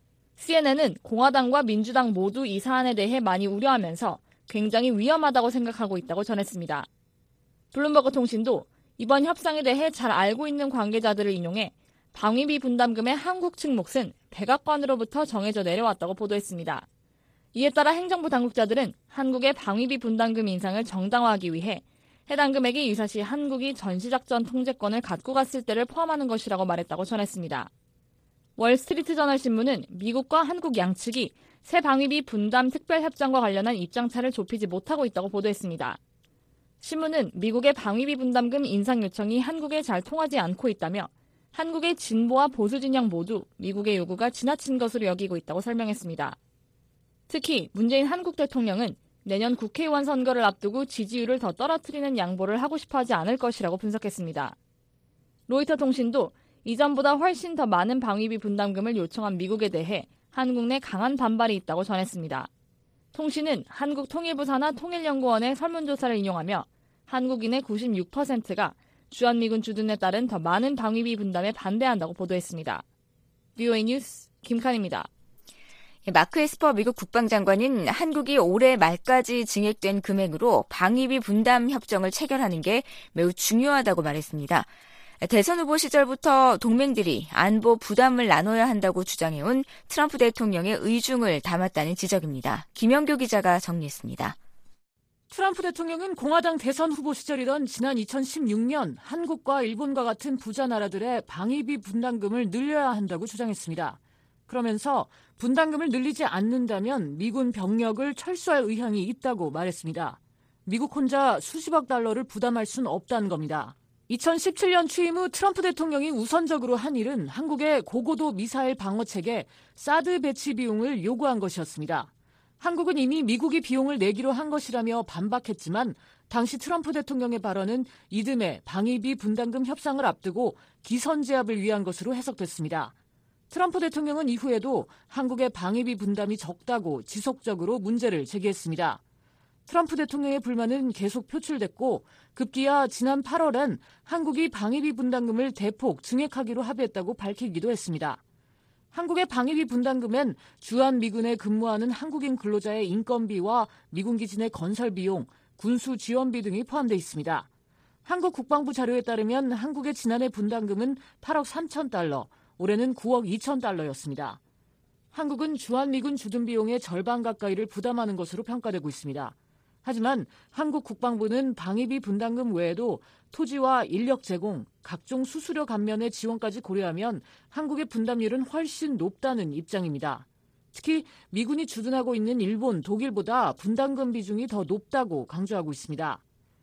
씨엔엔은 공화당과 민주당 모두 이 사안에 대해 많이 우려하면서 굉장히 위험하다고 생각하고 있다고 전했습니다. 블룸버그 통신도 이번 협상에 대해 잘 알고 있는 관계자들을 인용해 방위비 분담금의 한국 측 몫은 백악관으로부터 정해져 내려왔다고 보도했습니다. 이에 따라 행정부 당국자들은 한국의 방위비 분담금 인상을 정당화하기 위해 해당 금액이 유사시 한국이 전시작전 통제권을 갖고 갔을 때를 포함하는 것이라고 말했다고 전했습니다. 월스트리트저널 신문은 미국과 한국 양측이 새 방위비 분담 특별협정과 관련한 입장차를 좁히지 못하고 있다고 보도했습니다. 신문은 미국의 방위비 분담금 인상 요청이 한국에 잘 통하지 않고 있다며 한국의 진보와 보수 진영 모두 미국의 요구가 지나친 것으로 여기고 있다고 설명했습니다. 특히 문재인 한국 대통령은 내년 국회의원 선거를 앞두고 지지율을 더 떨어뜨리는 양보를 하고 싶어하지 않을 것이라고 분석했습니다. 로이터 통신도 이전보다 훨씬 더 많은 방위비 분담금을 요청한 미국에 대해 한국 내 강한 반발이 있다고 전했습니다. 통신은 한국통일부 산하 통일연구원의 설문조사를 인용하며 한국인의 구십육 퍼센트가 주한미군 주둔에 따른 더 많은 방위비 분담에 반대한다고 보도했습니다. 브이오에이 뉴스 김칸입니다. 마크 에스퍼 미국 국방장관은 한국이 올해 말까지 증액된 금액으로 방위비 분담 협정을 체결하는 게 매우 중요하다고 말했습니다. 대선 후보 시절부터 동맹들이 안보 부담을 나눠야 한다고 주장해온 트럼프 대통령의 의중을 담았다는 지적입니다. 김영교 기자가 정리했습니다. 트럼프 대통령은 공화당 대선 후보 시절이던 지난 이천십육 년 한국과 일본과 같은 부자 나라들의 방위비 분담금을 늘려야 한다고 주장했습니다. 그러면서 분담금을 늘리지 않는다면 미군 병력을 철수할 의향이 있다고 말했습니다. 미국 혼자 수십억 달러를 부담할 수는 없다는 겁니다. 이천십칠 년 취임 후 트럼프 대통령이 우선적으로 한 일은 한국의 고고도 미사일 방어체계 사드 배치 비용을 요구한 것이었습니다. 한국은 이미 미국이 비용을 내기로 한 것이라며 반박했지만 당시 트럼프 대통령의 발언은 이듬해 방위비 분담금 협상을 앞두고 기선제압을 위한 것으로 해석됐습니다. 트럼프 대통령은 이후에도 한국의 방위비 분담이 적다고 지속적으로 문제를 제기했습니다. 트럼프 대통령의 불만은 계속 표출됐고 급기야 지난 팔월엔 한국이 방위비 분담금을 대폭 증액하기로 합의했다고 밝히기도 했습니다. 한국의 방위비 분담금엔 주한미군에 근무하는 한국인 근로자의 인건비와 미군 기지 내 건설 비용, 군수 지원비 등이 포함되어 있습니다. 한국 국방부 자료에 따르면 한국의 지난해 분담금은 팔억 삼천 달러, 올해는 구억 이천 달러였습니다. 한국은 주한미군 주둔 비용의 절반 가까이를 부담하는 것으로 평가되고 있습니다. 하지만 한국 국방부는 방위비 분담금 외에도 토지와 인력 제공, 각종 수수료 감면의 지원까지 고려하면 한국의 분담률은 훨씬 높다는 입장입니다. 특히 미군이 주둔하고 있는 일본, 독일보다 분담금 비중이 더 높다고 강조하고 있습니다.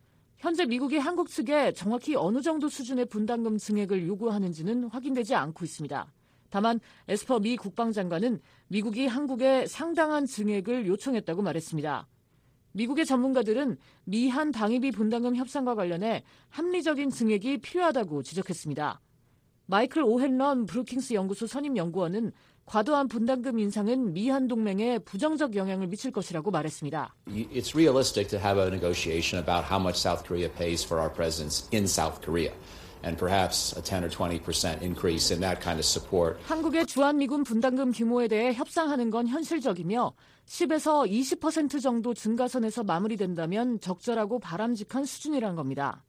현재 미국이 한국 측에 정확히 어느 정도 수준의 분담금 증액을 요구하는지는 확인되지 않고 있습니다. 다만 에스퍼 미 국방장관은 미국이 한국에 상당한 증액을 요청했다고 말했습니다. 미국의 전문가들은 미한 방위비 분담금 협상과 관련해 합리적인 증액이 필요하다고 지적했습니다. 마이클 오헨런 브루킹스 연구소 선임 연구원은 과도한 분담금 인상은 미한 동맹에 부정적 영향을 미칠 것이라고 말했습니다. It's realistic to have a negotiation about how much South Korea pays for our presence in South Korea. And perhaps a ten or twenty percent increase in that kind of support. 한국의 주한미군 분담금 규모에 대해 협상하는 건 현실적이며 십에서 이십 퍼센트 정도 증가선에서 마무리된다면 적절하고 바람직한 수준이라는 겁니다.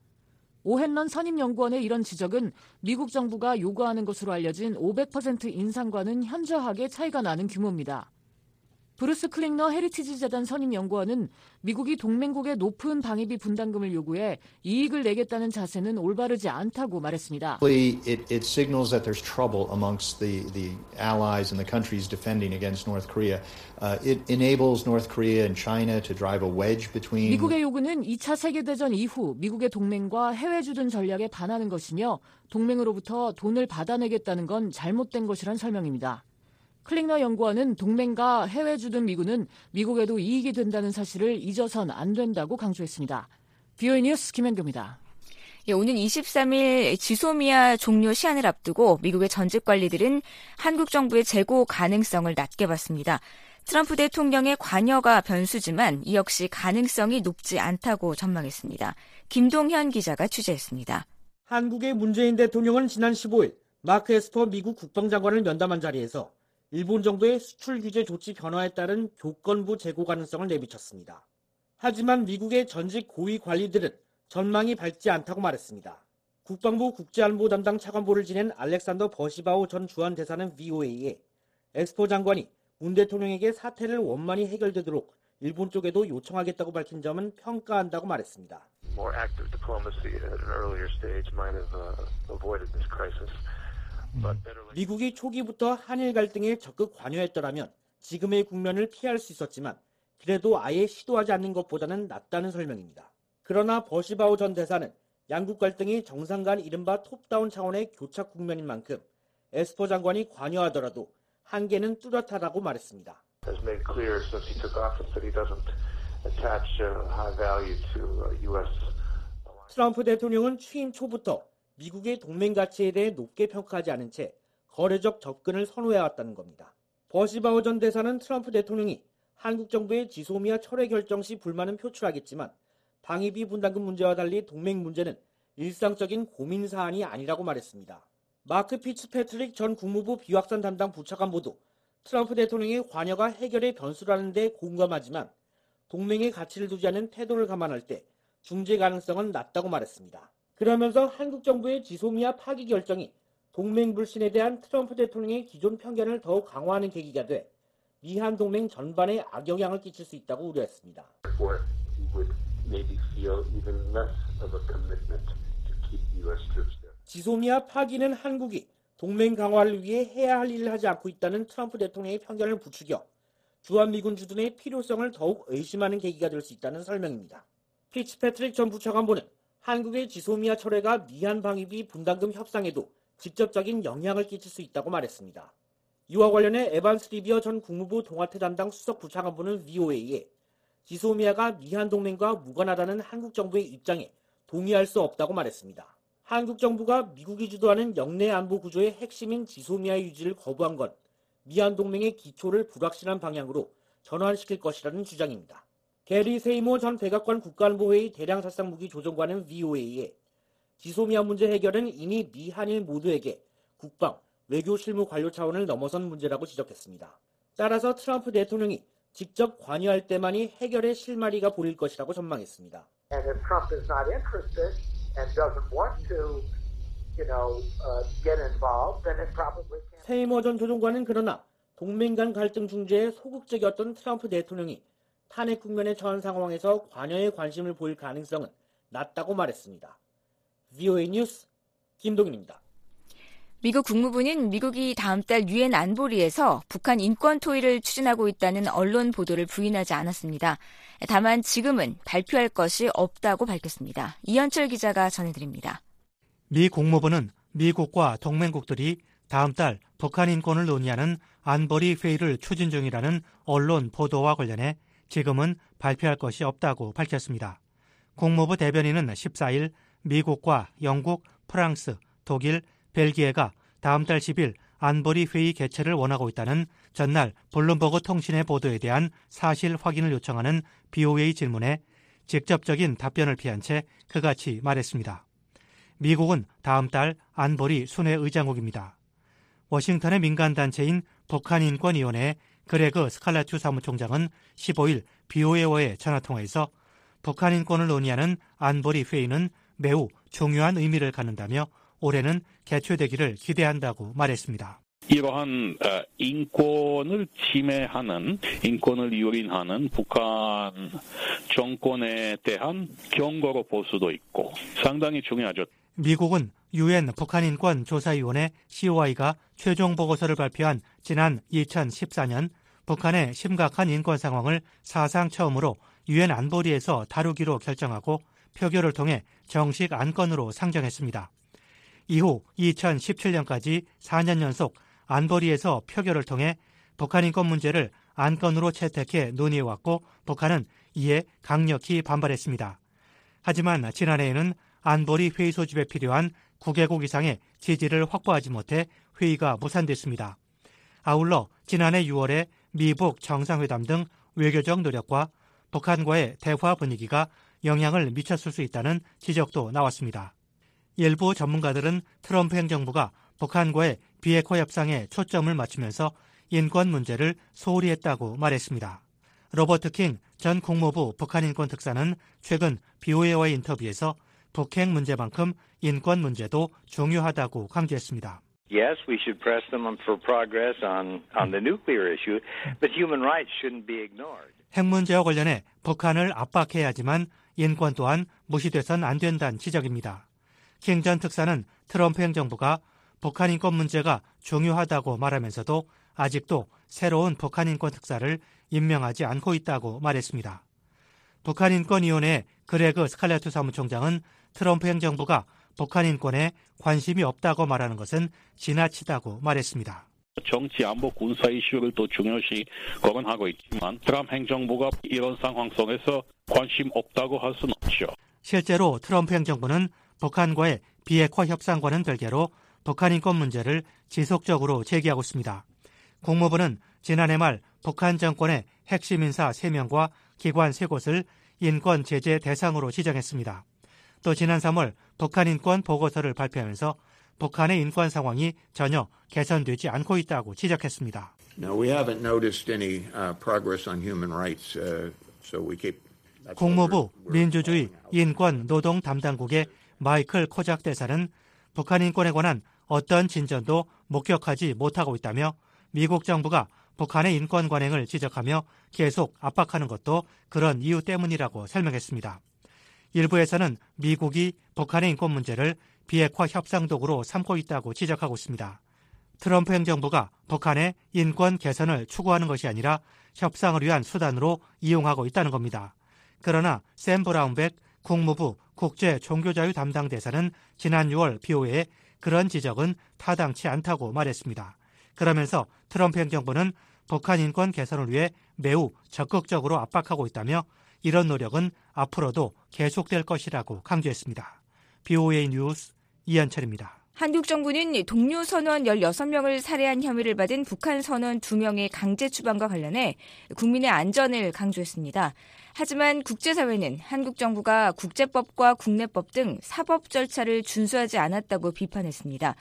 오헨런 선임연구원의 이런 지적은 미국 정부가 요구하는 것으로 알려진 오백 퍼센트 인상과는 현저하게 차이가 나는 규모입니다. 브루스 클링너 헤리티지 재단 선임연구원은 미국이 동맹국의 높은 방위비 분담금을 요구해 이익을 내겠다는 자세는 올바르지 않다고 말했습니다. It, it signals that there's trouble amongst the, the allies and the countries defending against North Korea. Uh, it enables North Korea and China to drive a wedge between. 미국의 요구는 이 차 세계대전 이후 미국의 동맹과 해외 주둔 전략에 반하는 것이며 동맹으로부터 돈을 받아내겠다는 건 잘못된 것이란 설명입니다. 클링너 연구원은 동맹과 해외 주둔 미군은 미국에도 이익이 된다는 사실을 잊어선 안 된다고 강조했습니다. 비오이 뉴스 김현교입니다. 예, 오는 이십삼 일 지소미아 종료 시한을 앞두고 미국의 전직 관리들은 한국 정부의 재고 가능성을 낮게 봤습니다. 트럼프 대통령의 관여가 변수지만 이 역시 가능성이 높지 않다고 전망했습니다. 김동현 기자가 취재했습니다. 한국의 문재인 대통령은 지난 십오일 마크 에스퍼 미국 국방장관을 면담한 자리에서 일본 정도의 수출 규제 조치 변화에 따른 조건부 재고 가능성을 내비쳤습니다. 하지만 미국의 전직 고위 관리들은 전망이 밝지 않다고 말했습니다. 국방부 국제안보 담당 차관보를 지낸 알렉산더 버시바우 전 주한대사는 브이오에이에 엑스퍼 장관이 문 대통령에게 사태를 원만히 해결되도록 일본 쪽에도 요청하겠다고 밝힌 점은 평가한다고 말했습니다. More active diplomacy at an earlier stage might have uh, avoided this crisis. 미국이 초기부터 한일 갈등에 적극 관여했더라면 지금의 국면을 피할 수 있었지만 그래도 아예 시도하지 않는 것보다는 낫다는 설명입니다. 그러나 버시바우 전 대사는 양국 갈등이 정상 간 이른바 톱다운 차원의 교착 국면인 만큼 에스퍼 장관이 관여하더라도 한계는 뚜렷하다고 말했습니다. 트럼프 대통령은 취임 초부터 미국의 동맹 가치에 대해 높게 평가하지 않은 채 거래적 접근을 선호해왔다는 겁니다. 버시바우 전 대사는 트럼프 대통령이 한국 정부의 지소미아 철회 결정 시 불만은 표출하겠지만 방위비 분담금 문제와 달리 동맹 문제는 일상적인 고민 사안이 아니라고 말했습니다. 마크 피츠패트릭 전 국무부 비확산 담당 부차관보도 트럼프 대통령의 관여가 해결의 변수라는 데 공감하지만 동맹의 가치를 두지 않은 태도를 감안할 때 중재 가능성은 낮다고 말했습니다. 그러면서 한국 정부의 지소미아 파기 결정이 동맹 불신에 대한 트럼프 대통령의 기존 편견을 더욱 강화하는 계기가 돼 미한 동맹 전반에 악영향을 끼칠 수 있다고 우려했습니다. 지소미아 파기는 한국이 동맹 강화를 위해 해야 할 일을 하지 않고 있다는 트럼프 대통령의 편견을 부추겨 주한미군 주둔의 필요성을 더욱 의심하는 계기가 될 수 있다는 설명입니다. 피츠패트릭 전 부차관보는 한국의 지소미아 철회가 미한 방위비 분담금 협상에도 직접적인 영향을 끼칠 수 있다고 말했습니다. 이와 관련해 에반스 리비어 전 국무부 동아태 담당 수석 부차관보는 브이오에이에 지소미아가 미한 동맹과 무관하다는 한국 정부의 입장에 동의할 수 없다고 말했습니다. 한국 정부가 미국이 주도하는 영내 안보 구조의 핵심인 지소미아의 유지를 거부한 건 미한 동맹의 기초를 불확실한 방향으로 전환시킬 것이라는 주장입니다. 게리 세이모 전 백악관 국가안보회의 대량살상무기 조정관은 브이오에이에 지소미아 문제 해결은 이미 미한일 모두에게 국방, 외교 실무 관료 차원을 넘어선 문제라고 지적했습니다. 따라서 트럼프 대통령이 직접 관여할 때만이 해결의 실마리가 보일 것이라고 전망했습니다. And if Trump is not interested and doesn't want to, you know, uh, get involved, then it probably can't. 세이모 전 조정관은 그러나 동맹 간 갈등 중재에 소극적이었던 트럼프 대통령이 탄핵 국면에 처한 상황에서 관여에 관심을 보일 가능성은 낮다고 말했습니다. 브이오에이 뉴스 김동인입니다. 미국 국무부는 미국이 다음 달 유엔 안보리에서 북한 인권 토의를 추진하고 있다는 언론 보도를 부인하지 않았습니다. 다만 지금은 발표할 것이 없다고 밝혔습니다. 이현철 기자가 전해드립니다. 미 국무부는 미국과 동맹국들이 다음 달 북한 인권을 논의하는 안보리 회의를 추진 중이라는 언론 보도와 관련해 지금은 발표할 것이 없다고 밝혔습니다. 국무부 대변인은 십사일 미국과 영국, 프랑스, 독일, 벨기에가 다음 달 십일 안보리 회의 개최를 원하고 있다는 전날 블룸버그 통신의 보도에 대한 사실 확인을 요청하는 브이오에이 질문에 직접적인 답변을 피한 채 그같이 말했습니다. 미국은 다음 달 안보리 순회 의장국입니다. 워싱턴의 민간단체인 북한인권위원회 그레그 스칼라투 사무총장은 십오일 브이오에이와의 전화통화에서 북한 인권을 논의하는 안보리 회의는 매우 중요한 의미를 갖는다며 올해는 개최되기를 기대한다고 말했습니다. 이러한 인권을 침해하는, 인권을 유린하는 북한 정권에 대한 경고로 볼 수도 있고 상당히 중요하죠. 미국은 유엔 북한인권조사위원회 씨오아이가 최종 보고서를 발표한 지난 이천십사년 북한의 심각한 인권 상황을 사상 처음으로 유엔 안보리에서 다루기로 결정하고 표결을 통해 정식 안건으로 상정했습니다. 이후 이천십칠년까지 사년 연속 안보리에서 표결을 통해 북한 인권 문제를 안건으로 채택해 논의해왔고 북한은 이에 강력히 반발했습니다. 하지만 지난해에는 안보리 회의 소집에 필요한 구 개국 이상의 지지를 확보하지 못해 회의가 무산됐습니다. 아울러 지난해 유월에 미북 정상회담 등 외교적 노력과 북한과의 대화 분위기가 영향을 미쳤을 수 있다는 지적도 나왔습니다. 일부 전문가들은 트럼프 행정부가 북한과의 비핵화 협상에 초점을 맞추면서 인권 문제를 소홀히 했다고 말했습니다. 로버트 킹 전 국무부 북한인권 특사는 최근 브이오에이와의 인터뷰에서 북핵 문제만큼 인권 문제도 중요하다고 강조했습니다. Yes, we should press them for progress on, on the nuclear issue, but human rights shouldn't be ignored. 핵 문제와 관련해 북한을 압박해야 하지만 인권 또한 무시돼선 안 된다는 지적입니다. 킹 전 특사는 트럼프 행정부가 북한 인권 문제가 중요하다고 말하면서도 아직도 새로운 북한 인권 특사를 임명하지 않고 있다고 말했습니다. 북한인권위원회 그레그 스칼라투 사무총장은 트럼프 행정부가 북한 인권에 관심이 없다고 말하는 것은 지나치다고 말했습니다. 정치, 안보, 군사 이슈를 또 중요시 거론하고 있지만 트럼프 행정부가 이런 상황 속에서 관심 없다고 할 수는 없죠. 실제로 트럼프 행정부는 북한과의 비핵화 협상과는 별개로 북한 인권 문제를 지속적으로 제기하고 있습니다. 국무부는 지난해 말 북한 정권의 핵심 인사 세 명과 기관 세 곳을 인권 제재 대상으로 지정했습니다. 또 지난 삼월 북한 인권 보고서를 발표하면서 북한의 인권 상황이 전혀 개선되지 않고 있다고 지적했습니다. No, we haven't noticed any uh, progress on human rights, uh, so we keep. 국무부 민주주의 인권 노동 담당국의 마이클 코작 대사는 북한 인권에 관한 어떤 진전도 목격하지 못하고 있다며 미국 정부가 북한의 인권 관행을 지적하며 계속 압박하는 것도 그런 이유 때문이라고 설명했습니다. 일부에서는 미국이 북한의 인권 문제를 비핵화 협상 도구로 삼고 있다고 지적하고 있습니다. 트럼프 행정부가 북한의 인권 개선을 추구하는 것이 아니라 협상을 위한 수단으로 이용하고 있다는 겁니다. 그러나 샘 브라운백 국무부 국제종교자유 담당 대사는 지난 유월 비오에에 그런 지적은 타당치 않다고 말했습니다. 그러면서 트럼프 행정부는 북한 인권 개선을 위해 매우 적극적으로 압박하고 있다며 이런 노력은 앞으로도 계속될 것이라고 강조했습니다. 비오에이 뉴스 이현철입니다. 한국 정부는 동료 선원 열여섯 명을 살해한 혐의를 받은 북한 선원 두 명의 강제 추방과 관련해 국민의 안전을 강조했습니다. 하지만 국제사회는 한국 정부가 국제법과 국내법 등 사법 절차를 준수하지 않았다고 비판했습니다.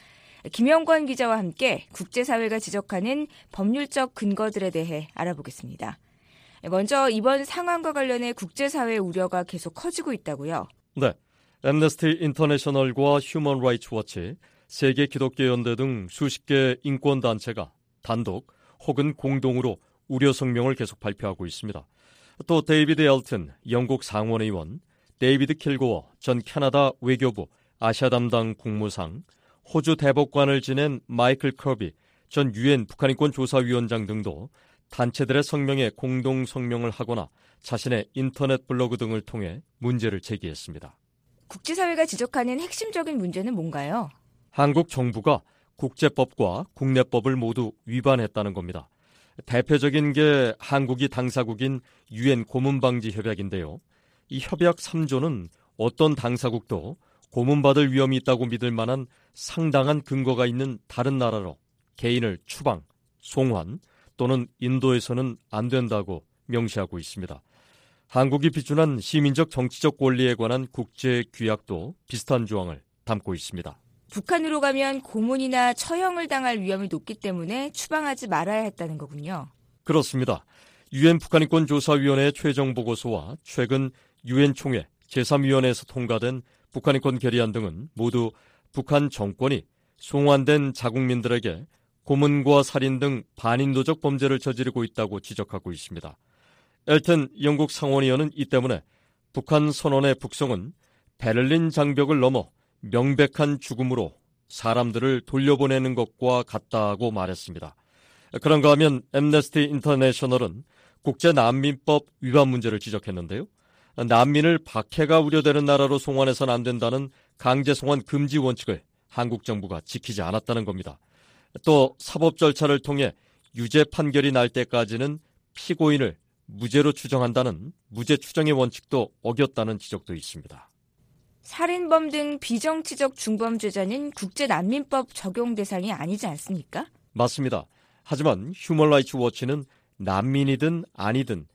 김영권 기자와 함께 국제사회가 지적하는 법률적 근거들에 대해 알아보겠습니다. 먼저 이번 상황과 관련해 국제사회의 우려가 계속 커지고 있다고요? 네. 엠네스티 인터내셔널과 휴먼 라이츠 워치, 세계 기독교 연대 등 수십 개 인권단체가 단독 혹은 공동으로 우려 성명을 계속 발표하고 있습니다. 또 데이비드 엘튼 영국 상원의원, 데이비드 킬고어 전 캐나다 외교부 아시아 담당 국무상, 호주 대법관을 지낸 마이클 커비 전 유엔 북한인권 조사위원장 등도 단체들의 성명에 공동 성명을 하거나 자신의 인터넷 블로그 등을 통해 문제를 제기했습니다. 국제사회가 지적하는 핵심적인 문제는 뭔가요? 한국 정부가 국제법과 국내법을 모두 위반했다는 겁니다. 대표적인 게 한국이 당사국인 유엔 고문방지협약인데요. 이 협약 삼 조는 어떤 당사국도 고문받을 위험이 있다고 믿을 만한 상당한 근거가 있는 다른 나라로 개인을 추방, 송환 또는 인도해서는 안 된다고 명시하고 있습니다. 한국이 비준한 시민적 정치적 권리에 관한 국제규약도 비슷한 조항을 담고 있습니다. 북한으로 가면 고문이나 처형을 당할 위험이 높기 때문에 추방하지 말아야 했다는 거군요. 그렇습니다. 유엔 북한인권 조사위원회의 최종 보고서와 최근 유엔 총회 제삼 위원회에서 통과된 북한인권 결의안 등은 모두 북한 정권이 송환된 자국민들에게 고문과 살인 등 반인도적 범죄를 저지르고 있다고 지적하고 있습니다. 엘튼 영국 상원의원은 이 때문에 북한 선언의 북송은 베를린 장벽을 넘어 명백한 죽음으로 사람들을 돌려보내는 것과 같다고 말했습니다. 그런가 하면 엠네스티 인터내셔널은 국제난민법 위반 문제를 지적했는데요. 난민을 박해가 우려되는 나라로 송환해서는 안 된다는 강제 송환 금지 원칙을 한국 정부가 지키지 않았다는 겁니다. 또 사법 절차를 통해 유죄 판결이 날 때까지는 피고인을 무죄로 추정한다는 무죄 추정의 원칙도 어겼다는 지적도 있습니다. 살인범 등 비정치적 중범죄자는 국제난민법 적용 대상이 아니지 않습니까? 맞습니다. 하지만 휴먼 라이츠 워치는 난민이든 아니든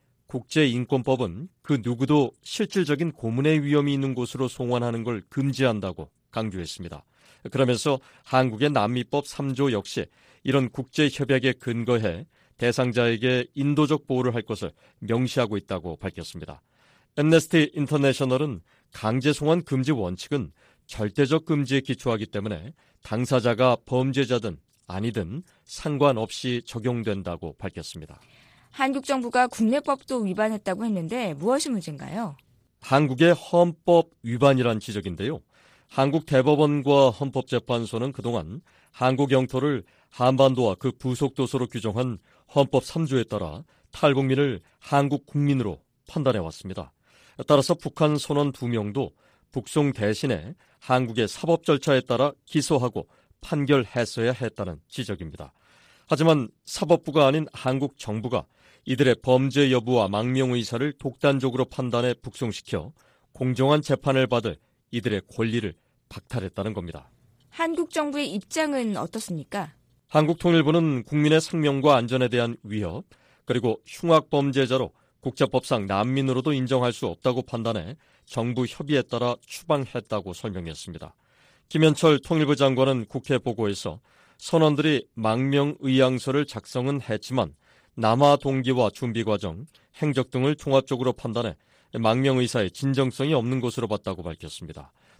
국제인권법은 그 누구도 실질적인 고문의 위험이 있는 곳으로 송환하는 걸 금지한다고 강조했습니다. 그러면서 한국의 난민법 삼 조 역시 이런 국제협약에 근거해 대상자에게 인도적 보호를 할 것을 명시하고 있다고 밝혔습니다. 엠네스티 인터내셔널은 강제 송환 금지 원칙은 절대적 금지에 기초하기 때문에 당사자가 범죄자든 아니든 상관없이 적용된다고 밝혔습니다. 한국 정부가 국내법도 위반했다고 했는데 무엇이 문제인가요? 한국의 헌법 위반이란 지적인데요. 한국 대법원과 헌법재판소는 그동안 한국 영토를 한반도와 그 부속 도서로 규정한 헌법 삼 조에 따라 탈북민을 한국 국민으로 판단해왔습니다. 따라서 북한 선원 두 명도 북송 대신에 한국의 사법 절차에 따라 기소하고 판결했어야 했다는 지적입니다. 하지만 사법부가 아닌 한국 정부가 이들의 범죄 여부와 망명 의사를 독단적으로 판단해 북송시켜 공정한 재판을 받을 이들의 권리를 박탈했다는 겁니다. 한국 정부의 입장은 어떻습니까? 한국통일부는 국민의 생명과 안전에 대한 위협, 그리고 흉악 범죄자로 국제법상 난민으로도 인정할 수 없다고 판단해 정부 협의에 따라 추방했다고 설명했습니다. 김현철 통일부 장관은 국회 보고에서 선원들이 망명 의향서를 작성은 했지만 남아 동기와 준비 과정, 행적 등을 종합적으로 판단해 망명 의사의 진정성이 없는 것으로 봤다고 밝혔습니다.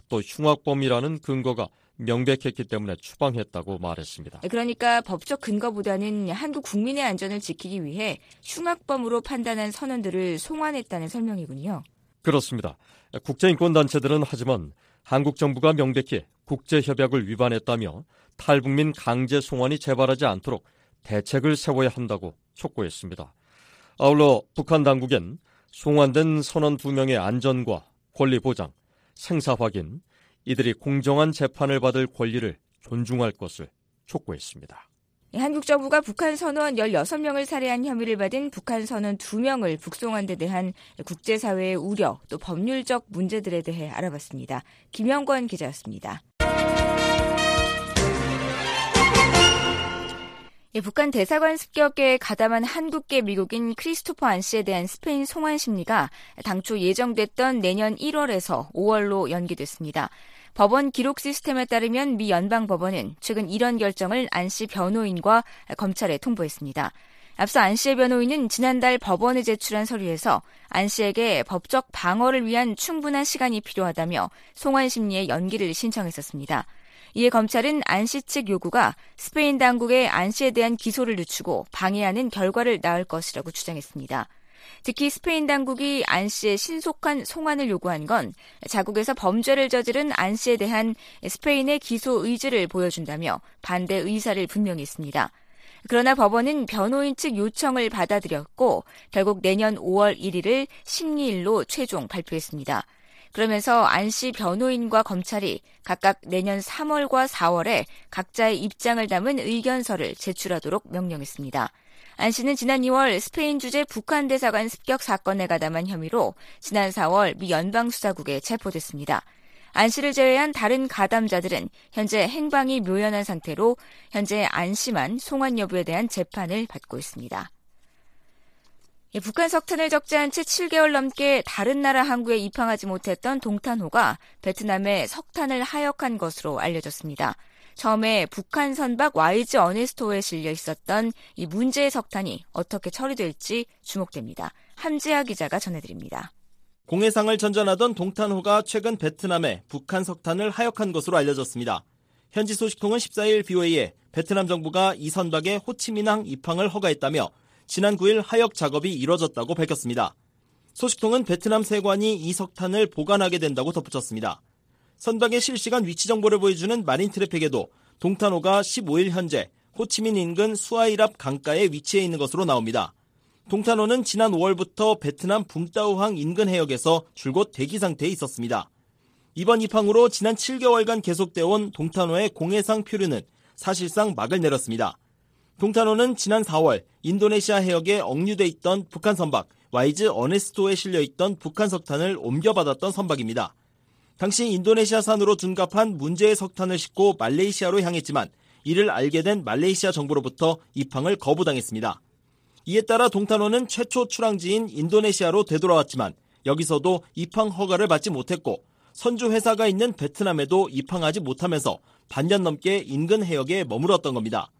또 흉악범이라는 근거가 명백했기 때문에 추방했다고 말했습니다. 그러니까 법적 근거보다는 한국 국민의 안전을 지키기 위해 흉악범으로 판단한 선원들을 송환했다는 설명이군요. 그렇습니다. 국제인권단체들은 하지만 한국 정부가 명백히 국제협약을 위반했다며 탈북민 강제 송환이 재발하지 않도록 대책을 세워야 한다고 촉구했습니다. 아울러 북한 당국엔 송환된 선원 두 명의 안전과 권리 보장, 생사 확인, 이들이 공정한 재판을 받을 권리를 존중할 것을 촉구했습니다. 한국 정부가 북한 선원 열여섯 명을 살해한 혐의를 받은 북한 선원 두 명을 북송한 데 대한 국제사회의 우려, 또 법률적 문제들에 대해 알아봤습니다. 김영권 기자였습니다. 예, 북한 대사관 습격에 가담한 한국계 미국인 크리스토퍼 안 씨에 대한 스페인 송환 심리가 당초 예정됐던 내년 일월에서 오월로 연기됐습니다. 법원 기록 시스템에 따르면 미 연방법원은 최근 이런 결정을 안 씨 변호인과 검찰에 통보했습니다. 앞서 안 씨의 변호인은 지난달 법원에 제출한 서류에서 안 씨에게 법적 방어를 위한 충분한 시간이 필요하다며 송환 심리의 연기를 신청했었습니다. 이에 검찰은 안 씨 측 요구가 스페인 당국의 안 씨에 대한 기소를 늦추고 방해하는 결과를 낳을 것이라고 주장했습니다. 특히 스페인 당국이 안 씨의 신속한 송환을 요구한 건 자국에서 범죄를 저지른 안 씨에 대한 스페인의 기소 의지를 보여준다며 반대 의사를 분명히 했습니다. 그러나 법원은 변호인 측 요청을 받아들였고 결국 내년 오월 일일을 심리일로 최종 발표했습니다. 그러면서 안 씨 변호인과 검찰이 각각 내년 삼월과 사월에 각자의 입장을 담은 의견서를 제출하도록 명령했습니다. 안 씨는 지난 이월 스페인 주재 북한 대사관 습격 사건에 가담한 혐의로 지난 사월 미 연방수사국에 체포됐습니다. 안 씨를 제외한 다른 가담자들은 현재 행방이 묘연한 상태로 현재 안 씨만 송환 여부에 대한 재판을 받고 있습니다. 예, 북한 석탄을 적재한 채 칠 개월 넘게 다른 나라 항구에 입항하지 못했던 동탄호가 베트남에 석탄을 하역한 것으로 알려졌습니다. 처음에 북한 선박 와이즈 어네스토에 실려 있었던 이 문제의 석탄이 어떻게 처리될지 주목됩니다. 함지아 기자가 전해드립니다. 공해상을 전전하던 동탄호가 최근 베트남에 북한 석탄을 하역한 것으로 알려졌습니다. 현지 소식통은 십사일 비오에이에 베트남 정부가 이 선박의 호치민항 입항을 허가했다며 지난 구일 하역 작업이 이뤄졌다고 밝혔습니다. 소식통은 베트남 세관이 이 석탄을 보관하게 된다고 덧붙였습니다. 선박의 실시간 위치 정보를 보여주는 마린 트래픽에도 동탄호가 십오일 현재 호치민 인근 수아이랍 강가에 위치해 있는 것으로 나옵니다. 동탄호는 지난 오월부터 베트남 붕따오항 인근 해역에서 줄곧 대기 상태에 있었습니다. 이번 입항으로 지난 칠 개월간 계속되어온 동탄호의 공해상 표류는 사실상 막을 내렸습니다. 동탄호는 지난 사월 인도네시아 해역에 억류돼 있던 북한 선박 와이즈 어네스토에 실려있던 북한 석탄을 옮겨받았던 선박입니다. 당시 인도네시아산으로 둔갑한 문제의 석탄을 싣고 말레이시아로 향했지만 이를 알게 된 말레이시아 정부로부터 입항을 거부당했습니다. 이에 따라 동탄호는 최초 출항지인 인도네시아로 되돌아왔지만 여기서도 입항 허가를 받지 못했고 선주 회사가 있는 베트남에도 입항하지 못하면서 반년 넘게 인근 해역에 머물렀던 겁니다.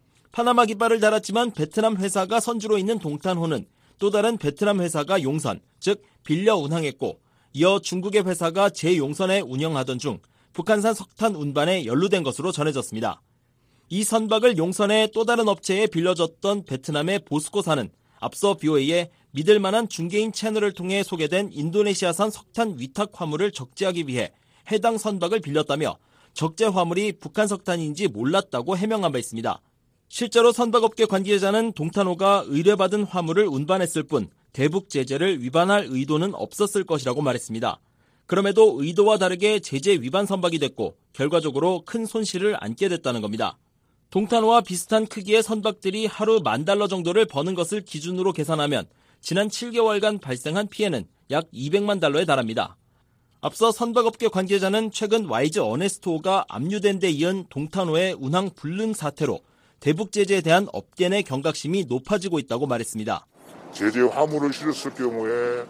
파나마 깃발을 달았지만 베트남 회사가 선주로 있는 동탄호는 또 다른 베트남 회사가 용선, 즉 빌려 운항했고 이어 중국의 회사가 제용선에 운영하던 중 북한산 석탄 운반에 연루된 것으로 전해졌습니다. 이 선박을 용선의 또 다른 업체에 빌려줬던 베트남의 보스코사는 앞서 비오에이에 믿을 만한 중개인 채널을 통해 소개된 인도네시아산 석탄 위탁 화물을 적재하기 위해 해당 선박을 빌렸다며 적재 화물이 북한 석탄인지 몰랐다고 해명한 바 있습니다. 실제로 선박업계 관계자는 동탄호가 의뢰받은 화물을 운반했을 뿐 대북 제재를 위반할 의도는 없었을 것이라고 말했습니다. 그럼에도 의도와 다르게 제재 위반 선박이 됐고 결과적으로 큰 손실을 안게 됐다는 겁니다. 동탄호와 비슷한 크기의 선박들이 하루 만 달러 정도를 버는 것을 기준으로 계산하면 지난 칠 개월간 발생한 피해는 약 이백만 달러에 달합니다. 앞서 선박업계 관계자는 최근 와이즈 어네스토가 압류된 데 이은 동탄호의 운항 불능 사태로 대북 제재에 대한 업계 내 경각심이 높아지고 있다고 말했습니다. 제재 화물을 실었을 경우에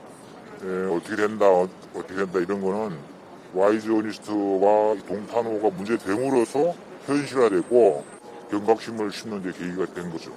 에, 어떻게 된다, 어떻게 된다 이런 거는 와이즈 어니스트와 동탄호가 문제됨으로써 현실화되고 경각심을 심는 데 계기가 된 거죠.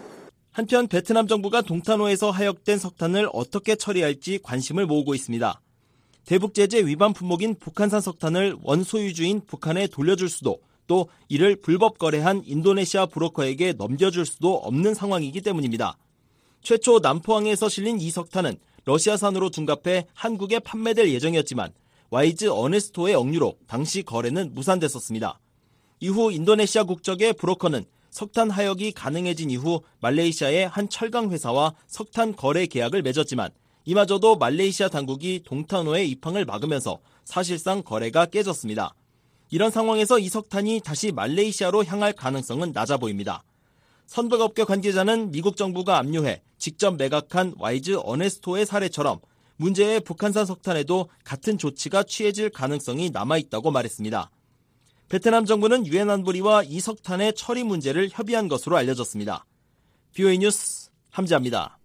한편 베트남 정부가 동탄호에서 하역된 석탄을 어떻게 처리할지 관심을 모으고 있습니다. 대북제재 위반 품목인 북한산 석탄을 원소유주인 북한에 돌려줄 수도 또 이를 불법 거래한 인도네시아 브로커에게 넘겨줄 수도 없는 상황이기 때문입니다. 최초 남포항에서 실린 이 석탄은 러시아산으로 둔갑해 한국에 판매될 예정이었지만 와이즈 어네스토의 억류로 당시 거래는 무산됐었습니다. 이후 인도네시아 국적의 브로커는 석탄 하역이 가능해진 이후 말레이시아의 한 철강 회사와 석탄 거래 계약을 맺었지만 이마저도 말레이시아 당국이 동탄호의 입항을 막으면서 사실상 거래가 깨졌습니다. 이런 상황에서 이 석탄이 다시 말레이시아로 향할 가능성은 낮아 보입니다. 선박업계 관계자는 미국 정부가 압류해 직접 매각한 와이즈 어네스토의 사례처럼 문제의 북한산 석탄에도 같은 조치가 취해질 가능성이 남아있다고 말했습니다. 베트남 정부는 유엔 안보리와 이 석탄의 처리 문제를 협의한 것으로 알려졌습니다. 비오에이 뉴스 함지아입니다.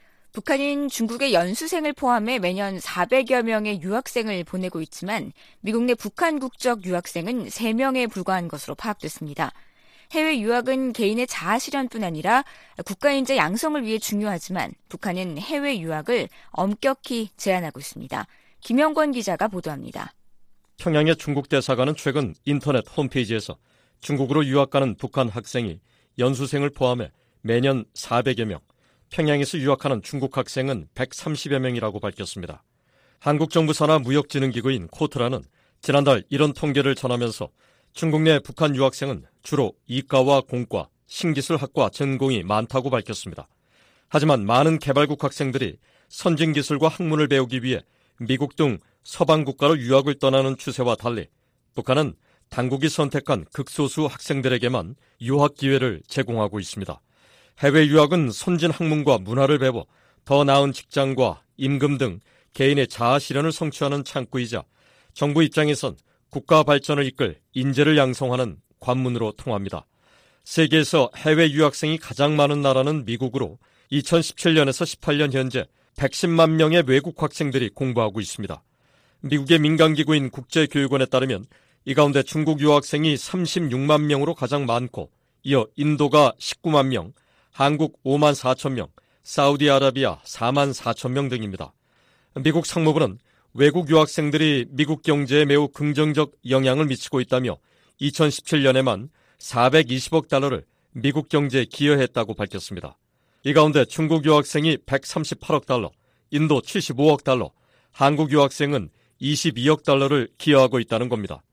북한인 중국의 연수생을 포함해 매년 사백여 명의 유학생을 보내고 있지만 미국 내 북한 국적 유학생은 세 명에 불과한 것으로 파악됐습니다. 해외 유학은 개인의 자아 실현뿐 아니라 국가인재 양성을 위해 중요하지만 북한은 해외 유학을 엄격히 제한하고 있습니다. 김영권 기자가 보도합니다. 평양의 중국 대사관은 최근 인터넷 홈페이지에서 중국으로 유학 가는 북한 학생이 연수생을 포함해 매년 사백여 명, 평양에서 유학하는 중국 학생은 백삼십여 명이라고 밝혔습니다. 한국 정부 산하 무역진흥기구인 코트라는 지난달 이런 통계를 전하면서 중국 내 북한 유학생은 주로 이과와 공과, 신기술학과 전공이 많다고 밝혔습니다. 하지만 많은 개발국 학생들이 선진기술과 학문을 배우기 위해 미국 등 서방 국가로 유학을 떠나는 추세와 달리 북한은 당국이 선택한 극소수 학생들에게만 유학 기회를 제공하고 있습니다. 해외 유학은 선진 학문과 문화를 배워 더 나은 직장과 임금 등 개인의 자아 실현을 성취하는 창구이자 정부 입장에선 국가 발전을 이끌 인재를 양성하는 관문으로 통합니다. 세계에서 해외 유학생이 가장 많은 나라는 미국으로 이천십칠 년에서 십팔 년 현재 백십만 명의 외국 학생들이 공부하고 있습니다. 미국의 민간기구인 국제교육원에 따르면 이 가운데 중국 유학생이 삼십육만 명으로 가장 많고 이어 인도가 십구만 명, 한국 오만 사천 명, 사우디아라비아 사만 사천 명 등입니다. 미국 상무부는 외국 유학생들이 미국 경제에 매우 긍정적 영향을 미치고 있다며 이천십칠 년에만 사백이십억 달러를 미국 경제에 기여했다고 밝혔습니다. 이 가운데 중국 유학생이 백삼십팔억 달러, 인도 칠십오억 달러, 한국 유학생은 이십이억 달러를 기여하고 있다는 겁니다.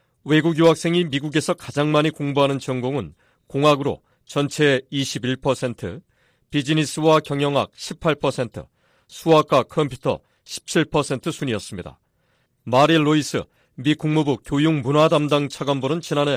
외국 유학생이 미국에서 가장 많이 공부하는 전공은 공학으로 전체의 이십일 퍼센트, 비즈니스와 경영학 십팔 퍼센트, 수학과 컴퓨터 십칠 퍼센트 순이었습니다. 마리 로이스 미 국무부 교육문화 담당 차관보는 지난해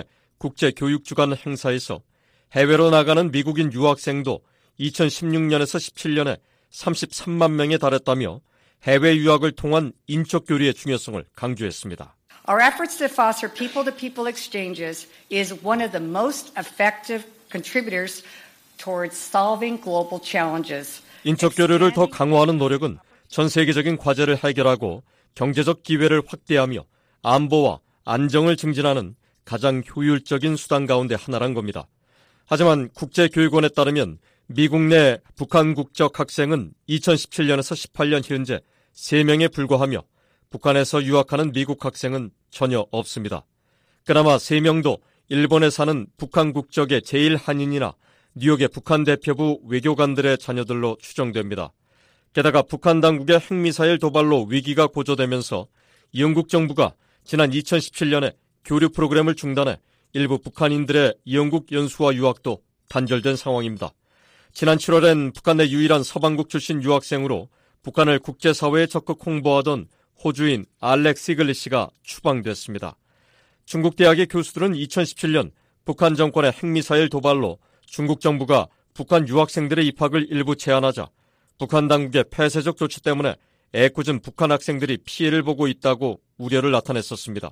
국제교육주간 행사에서 해외로 나가는 미국인 유학생도 이천십육 년에서 십칠 년에 삼십삼만 명에 달했다며 해외 유학을 통한 인적 교류의 중요성을 강조했습니다. Our efforts to foster people-to-people exchanges is one of the most effective contributors towards solving global challenges. 인적 교류를 더 강화하는 노력은 전 세계적인 과제를 해결하고 경제적 기회를 확대하며 안보와 안정을 증진하는 가장 효율적인 수단 가운데 하나란 겁니다. 하지만 국제교육원에 따르면 미국 내 북한 국적 학생은 이천십칠 년에서 십팔 년 현재 세 명에 불과하며 북한에서 유학하는 미국 학생은 전혀 없습니다. 그나마 세 명도 일본에 사는 북한 국적의 제일 한인이나 뉴욕의 북한 대표부 외교관들의 자녀들로 추정됩니다. 게다가 북한 당국의 핵미사일 도발로 위기가 고조되면서 영국 정부가 지난 이천십칠 년에 교류 프로그램을 중단해 일부 북한인들의 영국 연수와 유학도 단절된 상황입니다. 지난 칠월엔 북한 내 유일한 서방국 출신 유학생으로 북한을 국제사회에 적극 홍보하던 호주인 알렉 시글리씨가 추방됐습니다. 중국 대학의 교수들은 이천십칠 년 북한 정권의 핵미사일 도발로 중국 정부가 북한 유학생들의 입학을 일부 제한하자 북한 당국의 폐쇄적 조치 때문에 애꿎은 북한 학생들이 피해를 보고 있다고 우려를 나타냈었습니다.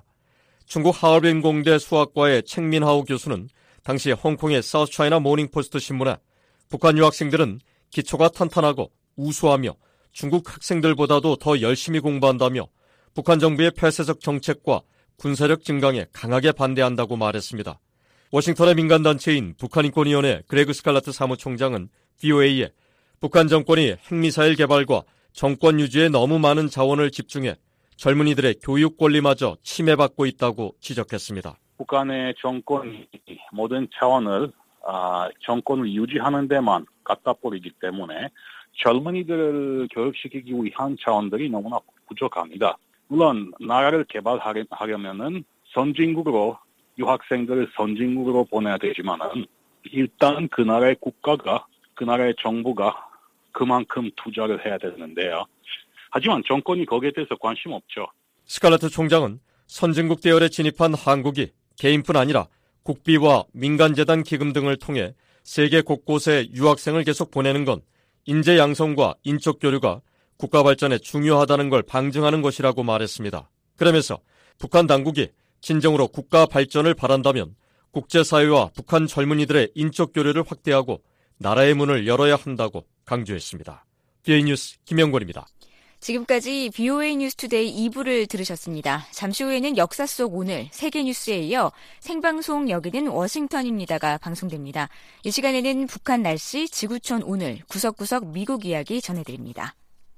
중국 하얼빈 공대 수학과의 책민하오 교수는 당시 홍콩의 사우스차이나 모닝포스트 신문에 북한 유학생들은 기초가 탄탄하고 우수하며 중국 학생들보다도 더 열심히 공부한다며 북한 정부의 폐쇄적 정책과 군사력 증강에 강하게 반대한다고 말했습니다. 워싱턴의 민간단체인 북한인권위원회 그레그 스칼라트 사무총장은 비오에이에 북한 정권이 핵미사일 개발과 정권 유지에 너무 많은 자원을 집중해 젊은이들의 교육 권리마저 침해받고 있다고 지적했습니다. 북한의 정권이 모든 차원을 아, 정권을 유지하는 데만 갖다 버리기 때문에 젊은이들을 교육시키기 위한 차원들이 너무나 부족합니다. 물론 나라를 개발하려면은 선진국으로 유학생들을 선진국으로 보내야 되지만은 일단 그 나라의 국가가 그 나라의 정부가 그만큼 투자를 해야 되는데요. 하지만 정권이 거기에 대해서 관심 없죠. 스칼레트 총장은 선진국 대열에 진입한 한국이 개인뿐 아니라 국비와 민간재단 기금 등을 통해 세계 곳곳에 유학생을 계속 보내는 건 인재 양성과 인적 교류가 국가 발전에 중요하다는 걸 방증하는 것이라고 말했습니다. 그러면서 북한 당국이 진정으로 국가 발전을 바란다면 국제사회와 북한 젊은이들의 인적 교류를 확대하고 나라의 문을 열어야 한다고 강조했습니다. 비오에이 뉴스 김영권입니다. 지금까지 비오에이 뉴스투데이 이 부를 들으셨습니다. 잠시 후에는 역사 속 오늘 세계뉴스에 이어 생방송 여기는 워싱턴입니다가 방송됩니다. 이 시간에는 북한 날씨, 지구촌 오늘, 구석구석 미국 이야기 전해드립니다.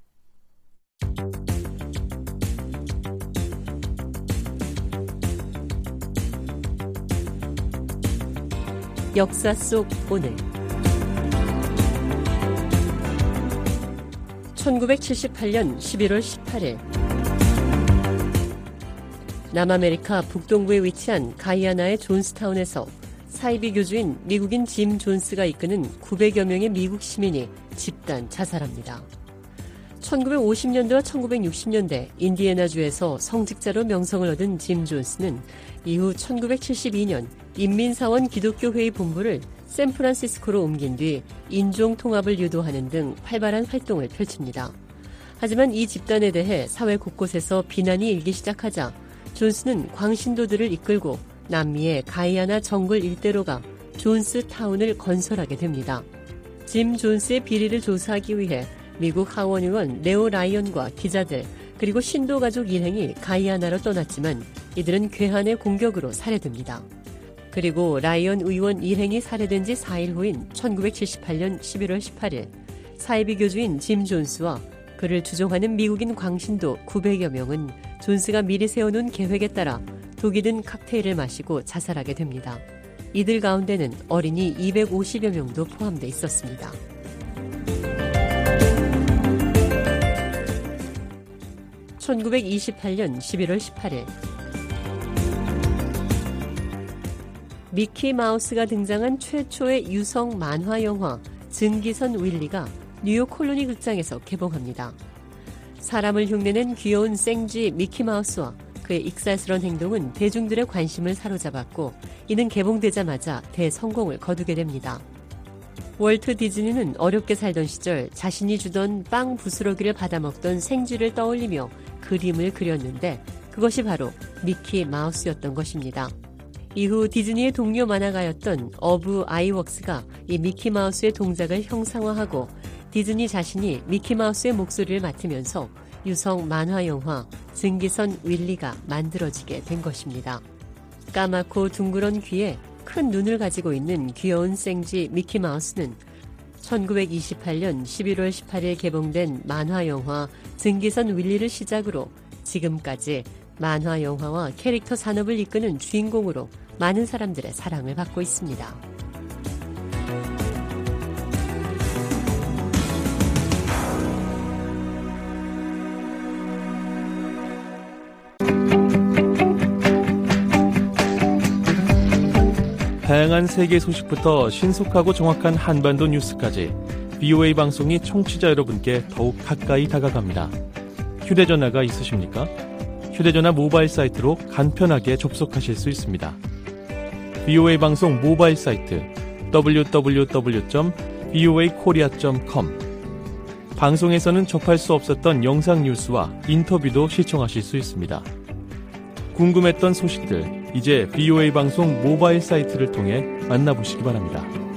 역사 속 오늘 천구백칠십팔 년 십일월 십팔일 남아메리카 북동부에 위치한 가이아나의 존스타운에서 사이비 교주인 미국인 짐 존스가 이끄는 구백여 명의 미국 시민이 집단 자살합니다. 천구백오십 년대와 천구백육십 년대 인디애나주에서 성직자로 명성을 얻은 짐 존스는 이후 천구백칠십이 년 인민사원 기독교회의 본부를 샌프란시스코로 옮긴 뒤 인종 통합을 유도하는 등 활발한 활동을 펼칩니다. 하지만 이 집단에 대해 사회 곳곳에서 비난이 일기 시작하자 존스는 광신도들을 이끌고 남미의 가이아나 정글 일대로 가 존스 타운을 건설하게 됩니다. 짐 존스의 비리를 조사하기 위해 미국 하원 의원 레오 라이언과 기자들 그리고 신도 가족 일행이 가이아나로 떠났지만 이들은 괴한의 공격으로 살해됩니다. 그리고 라이언 의원 일행이 살해된 지 사 일 후인 천구백칠십팔 년 십일월 십팔일 사이비 교주인 짐 존스와 그를 주종하는 미국인 광신도 구백여 명은 존스가 미리 세워놓은 계획에 따라 독이 든 칵테일을 마시고 자살하게 됩니다. 이들 가운데는 어린이 이백오십여 명도 포함돼 있었습니다. 천구백이십팔 년 십일월 십팔일 미키 마우스가 등장한 최초의 유성 만화 영화 증기선 윌리가 뉴욕 콜로니 극장에서 개봉합니다. 사람을 흉내낸 귀여운 생쥐 미키 마우스와 그의 익살스러운 행동은 대중들의 관심을 사로잡았고 이는 개봉되자마자 대성공을 거두게 됩니다. 월트 디즈니는 어렵게 살던 시절 자신이 주던 빵 부스러기를 받아먹던 생쥐를 떠올리며 그림을 그렸는데 그것이 바로 미키 마우스였던 것입니다. 이후 디즈니의 동료 만화가였던 어브 아이웍스가 이 미키 마우스의 동작을 형상화하고 디즈니 자신이 미키 마우스의 목소리를 맡으면서 유성 만화 영화 증기선 윌리가 만들어지게 된 것입니다. 까맣고 둥그런 귀에 큰 눈을 가지고 있는 귀여운 생쥐 미키 마우스는 천구백이십팔 년 십일월 십팔일 개봉된 만화 영화 증기선 윌리를 시작으로 지금까지 만화 영화와 캐릭터 산업을 이끄는 주인공으로 많은 사람들의 사랑을 받고 있습니다. 다양한 세계 소식부터 신속하고 정확한 한반도 뉴스까지 비오에이 방송이 청취자 여러분께 더욱 가까이 다가갑니다. 휴대전화가 있으십니까? 휴대전화 모바일 사이트로 간편하게 접속하실 수 있습니다. 비오에이 방송 모바일 사이트 더블유 더블유 더블유 점 비오에이 코리아 점 컴 방송에서는 접할 수 없었던 영상 뉴스와 인터뷰도 시청하실 수 있습니다. 궁금했던 소식들 이제 비오에이 방송 모바일 사이트를 통해 만나보시기 바랍니다.